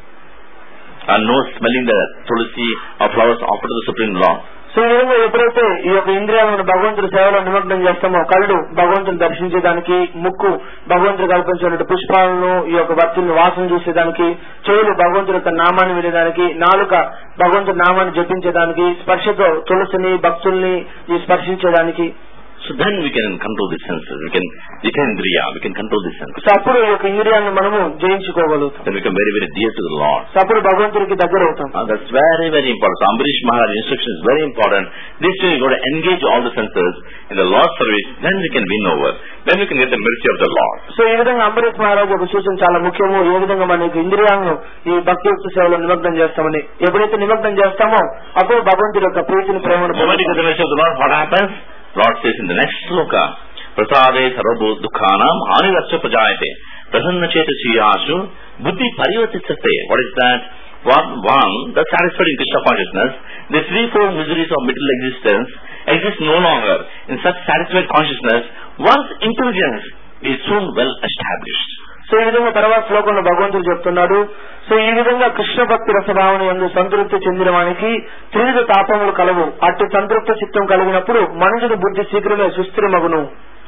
and nose, smelling the Tulsi or flowers offered to the Supreme Lord. So ఈ విధంగా ఎప్పుడైతే ఈ యొక్క ఇంద్రియాలను భగవంతుడి సేవలో నిమగ్నం చేస్తామో, కళ్ళు భగవంతుని దర్శించేదానికి, ముక్కు భగవంతుడు కల్పించినటువంటి పుష్పాలను, ఈ యొక్క భక్తులను వాసన చూసేదానికి, చెవులు భగవంతుడి యొక్క నామాన్ని వినేదానికి, నాలుక భగవంతుడి నామాన్ని జపించేదానికి, స్పర్శతో తులసిని భక్తుల్ని ఈ స్పర్శించేదానికి. So then we can control the senses. We can, Jitendriya, we can control the senses. So అప్పుడు ఈ యొక్క ఇంద్రియాలను మనము జయించుకోగలుగుతాం. Then we become very, very dear to the Lord. So అప్పుడు భగవంతుడికి దగ్గర అవుతాం. Uh, that's very, very important. So Ambarish Maharaj instruction is very important. This way you got to engage all the senses in the Lord's service. Then we can win over. Then we can get the mercy of the Lord. So ఈ విధంగా అంబరీష్ మహారాజ్ యొక్క సూచన చాలా ముఖ్యము. ఏ విధంగా మన ఇంద్రియాలను ఈ భక్తియుక్త సేవలో నిమగ్నం చేస్తామని. ఎప్పుడైతే నిమగ్నం చేస్తామో అప్పుడు భగవంతుడి యొక్క ప్రీతిని, ప్రేమను పొందుతాం. What happens? Lord says in the next sloka, Prasade sarvabhu dukhanam hanirasya prajayate prasanna chetasiyashu buddhi parivartisate. What is that? One, one, the satisfied in Krishna consciousness, the threefold miseries of material existence exist no longer. In such satisfied consciousness, one's intelligence is soon well established. So ఈ విధంగా తర్వాత శ్లోకంలో భగవంతుడు చెప్తున్నాడు, so ఈ విధంగా కృష్ణ భక్తి రసభావన యందు సంతృప్తి చెందిన వానికి త్రివిధ తాపములు కలవు. అట్టి సంతృప్త చిత్తం కలిగినప్పుడు మనుషుని బుద్ధి శీఘ్రమే సుస్థిరమగును.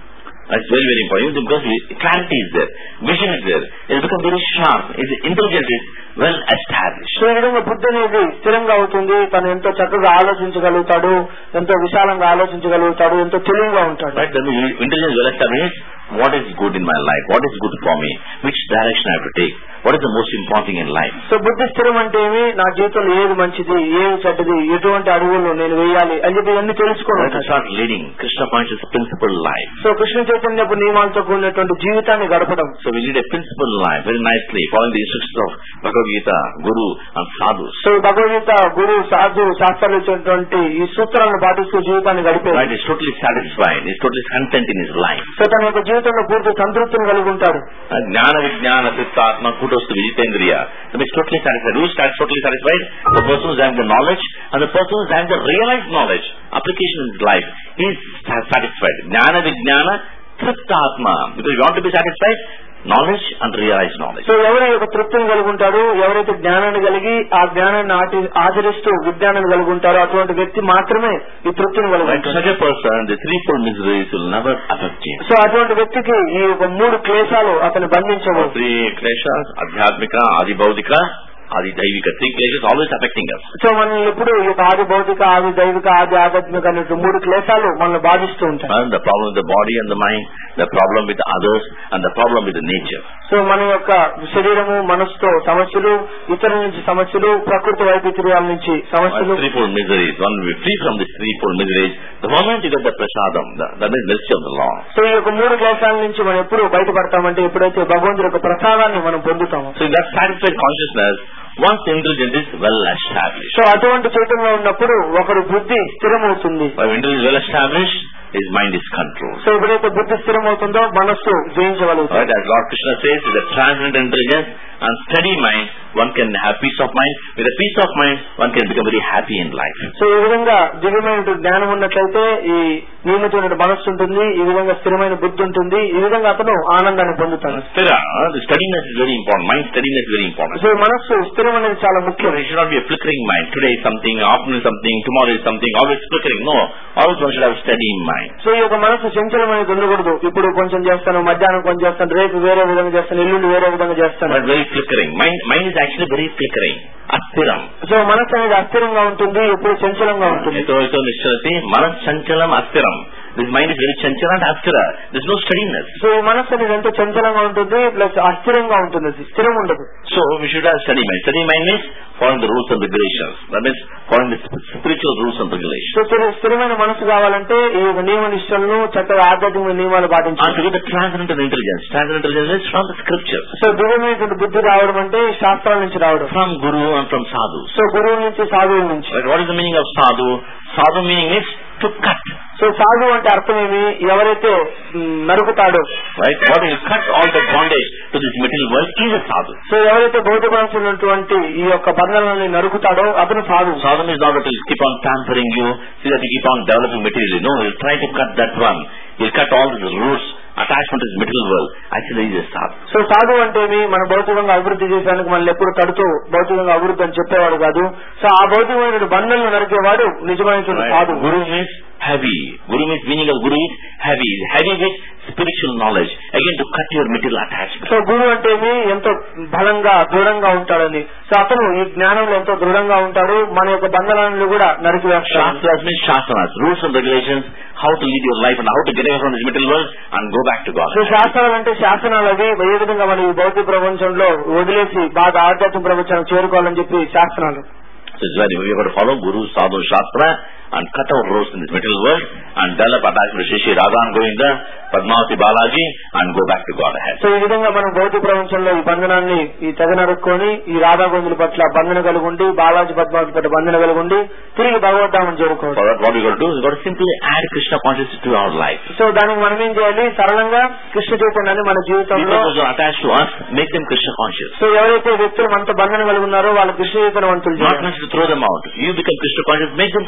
That's very, very important. Because clarity is there, vision is there. It becomes very sharp. His intelligence is well established. So ఈ విధంగా బుద్ధి అనేది స్థిరంగా అవుతుంది. తను ఎంతో చక్కగా ఆలోచించగలుగుతాడు, ఎంతో విశాలంగా ఆలోచించగలుగుతాడు, ఎంతో తెలివిగా ఉంటాడు. Right? The intelligence well established. What is good in my life? What is good for me? Which direction I have to take? What is the most important thing in life? So బుద్ధి స్థిరం అంటే ఏమి, నా జీవితంలో ఏది మంచిది, ఏది చెడ్డది, ఎటువంటి అడుగులు నేను వేయాలి అని చెప్పి ఇవన్నీ తెలుసుకోవాలి. Start leading Krishna conscious principle life. So Krishna చైతన్యపు నియమాలతో కూడినటువంటి జీవితాన్ని గడపడం. So we lead a principle life very nicely, following the instructions of Bhagavad Gita, Guru and Sadhu. So Bhagavad Gita, guru, sadhu శాస్త్రాలు ఇచ్చినటువంటి ఈ సూత్రాలను పాటిస్తూ జీవితాన్ని గడిపే. Right, is totally satisfied, is totally content in his life. So తన యొక్క జీవితంలో పూర్తి సంతృప్తిని కలిగి ఉంటాడు. జ్ఞాన విజ్ఞాన చిత్తాత్మ కుటస్థ విజితేంద్రియ. So is totally satisfied. Who is totally satisfied? The person who is having the knowledge and the person who is having the realized knowledge, application in his life, he is satisfied. జ్ఞాన విజ్ఞాన చిత్తాత్మ. Because you want to be satisfied, knowledge and realized knowledge. So ఎవరైతే ఒక తృప్తిని కలిగి ఉంటాడో, ఎవరైతే జ్ఞానాన్ని కలిగి ఆ జ్ఞానాన్ని ఆచరిస్తూ విజ్ఞానాన్ని కలిగి ఉంటారో అటువంటి వ్యక్తి మాత్రమే ఈ తృప్తిని కలిగి ఉంటాడు. Such a person, the threefold miseries will never affect him. So అటువంటి వ్యక్తికి ఈ ఒక మూడు క్లేశాలు అతను బంధించవు. Three kleshas, adhyatmika, adi bhaudika, adi daivika. Three kleshas always affecting us. So మనల్ని ఎప్పుడు ఈ యొక్క ఆది భౌతిక, ఆది దైవిక, ఆది ఆధ్యాత్మిక అనే మూడు క్లేశాలు మనల్ని బాధిస్తూ ఉంటాయి. And the problem with the body and the mind, the problem with the others, and the problem with the nature. So మన యొక్క శరీరము, మనసుతో సమస్యలు, ఇతరుల నుంచి సమస్యలు, ప్రకృతి వైపరీత్యాల నుంచి సమస్యలు. Threefold miseries. One we free from these threefold miseries. The moment you get the prasadam, that is mercy of the Lord. So ఈ యొక్క మూడు క్లేశాల నుంచి మనం ఎప్పుడు బయటపడతామంటే ఎప్పుడైతే భగవంతుడి యొక్క ప్రసాదాన్ని మనం పొందుతాము. So in that satisfied consciousness, once intelligence is well established. So అటువంటి చైతన్యంలో ఉన్నప్పుడు ఒకరు బుద్ధి స్థిరమవుతుంది. When intelligence is well established, his mind is controlled. So ఎప్పుడైతే బుద్ధి స్థిరమవుతుందో మనస్సు జయించగలుగుతుంది. Right, as Lord Krishna says, with a transcendental intelligence and steady mind, one can have peace of mind. With a peace of mind, one can become very happy in life. So ఈ విధంగా దివ్యమైన జ్ఞానం ఉన్నట్లయితే ఈ నియమితమైన మనస్సు ఉంటుంది, ఈ విధంగా స్థిరమైన బుద్ధి ఉంటుంది, ఈ విధంగా అతను ఆనందాన్ని పొందుతాడు. Stira, the steadiness is very important. Mind steadiness is very important. So మనస్సు స్థిరం అనేది చాలా ముఖ్యం. It should not be a flickering mind. Today is something, afternoon is something, tomorrow is something, always flickering. No, always one should have steady mind. So ఈ యొక్క మనసు చంచలమైనది ఉండకూడదు. ఇప్పుడు కొంచెం చేస్తాను, మధ్యాహ్నం కొంచెం చేస్తాను, రేపు వేరే విధంగా చేస్తాను, ఎల్లుండి వేరే విధంగా చేస్తాను. But very flickering. Mind, mind is actually very flickering. Astiram. So మనసు అనేది అస్థిరంగా ఉంటుంది, ఎప్పుడు చంచలంగా ఉంటుంది. So, so Nishalati, manas chanchalam astiram. This mind is very chanchala and astira. There is no steadiness. So ఈ మనసు అనేది ఎంతో చంచలంగా ఉంటుంది, ప్లస్ అస్థిరంగా ఉంటుంది, స్థిరం ఉండదు. So we should have steady mind. Steady mind means following the rules and regulations. That means following the spiritual rules and regulations. So స్థిరమైన మనసు కావాలంటే ఈ నియమ నిష్టలను చక్కగా ఆధ్యాత్మిక నియమాలు పాటించాలి. And to get the transcendental intelligence. Transcendental intelligence is from the scriptures. So దివ్యమైనటువంటి బుద్ధి రావడం అంటే శాస్త్రాల నుంచి రావడం. From Guru and from Sadhu. So గురువు నుంచి, సాధువుల నుంచి. But what is the meaning of Sadhu? Sadhu meaning is to cut. So sadhu అంటే అర్థం ఏమి? ఎవరైతే నరుకుతాడో, right? What will cut all the bondage to this material world is a sadhu. So ఎవరైతే భౌతికమైనటువంటి ఈ యొక్క బంధాలను నరుకుతాడో అతను సాధు. Sadhu is not that he will keep on tampering you, see that you keep on developing materially. No, he will try to cut that one. He will cut all the roots, attachment to this material world. Actually, he is a sadhu. So sadhu అంటే మన భౌతికంగా అభివృద్ధి చేసేందుకు మనల్ని ఎప్పుడు తడుతూ భౌతికంగా అభివృద్ధి అని చెప్పేవాడు కాదు. సో ఆ భౌతికమైన బంధాలను నరికేవాడు నిజమైనటువంటి సాధు. Guru means heavy. Guru means meaning of Guru is heavy. Heavy with spiritual knowledge. Again, to cut your material attachment. So గురువు అంటే ఎంతో బలంగా దృఢంగా ఉంటాడని. సో అతను ఈ జ్ఞానంలో ఎంతో దృఢంగా ఉంటాడు, మన యొక్క బంధనాలను కూడా నరికివేస్తాడు. Shastras means shasanas, rules and regulations, how to lead your life and how to get away from this material world and go back to God. So శాస్త్రాలు అంటే శాసనాలు అవి ఏ విధంగా మనం ఈ భౌతిక ప్రపంచంలో వదిలేసి బాగా ఆధ్యాత్మిక ప్రపంచానికి చేరుకోవాలని చెప్పి శాస్త్రాలు. So it's very, we have to follow Guru, Sadhu, Shastra and cut our roots in this material world and develop attachment to Shri Radha and Govinda, Padmavati Balaji and go back to God ahead. So ఈ విధంగా మనం భౌతిక ప్రపంచంలో ఈ బంధనాన్ని ఈ తెగ నరుక్కొని ఈ రాధా గోవిందుల పట్ల బంధన కలిగి ఉండి, బాలాజీ పద్మావతి పట్ల బంధన కలిగి ఉండి తిరిగి భగవద్ధామని చేరుకోవాలి. For that, what we got to do is we got to simply add Krishna consciousness to our life. So దానికి మనం ఏం చేయాలి? సరళంగా కృష్ణ చైతన్యాన్ని మన జీవితంలో people who are attached to us, make them Krishna conscious. So ఎవరైతే వ్యక్తులు మనతో బంధన కలిగి ఉన్నారో వాళ్ళ కృష్ణ చైతన్యవంతులు not necessarily to throw them out. You become Krishna conscious, make them Krishna conscious.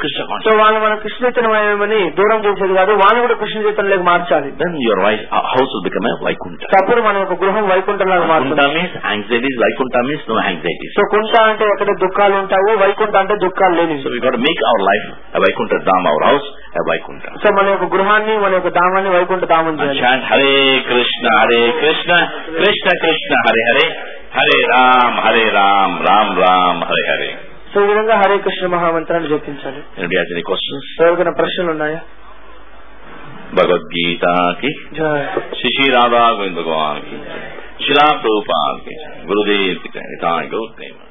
So వాళ్ళు మన కృష్ణ చైతన్యమని దూరం చేసేది కాదు, వాళ్ళు కూడా కృష్ణ చైతన్యంలోకి మార్చాలి. Then your house will become a Vaikuntha. అప్పుడు మన యొక్క గృహం వైకుంఠంలాగా మారుతుంది. Vaikuntha means anxieties, Vaikuntha means no anxieties. So కుంఠ అంటే ఎక్కడ దుఃఖాలు ఉంటావు, వైకుంఠ అంటే దుఃఖాలు లేని. So we got to make our life a Vaikuntha Dham, our house a Vaikuntha. So మన యొక్క గృహాన్ని మన యొక్క ధామాన్ని వైకుంఠ ధామం చేయాలి. Chant Hare Krishna Hare Krishna Krishna Krishna Hare Hare Hare Ram Hare Ram Ram Ram Hare Hare. So ఈ విధంగా Hare Krishna మహామంత్రాన్ని జపించాలి. Anybody has any questions? ఎవరికైనా ప్రశ్నలు ఉన్నాయా? భగవద్గీత కి జై. శ్రీ శ్రీ రాధా గోవింద భగవాన్ కి జై. శ్రీలా ప్రభుపాద్ కి జై. గురుదేవ్ కి జై.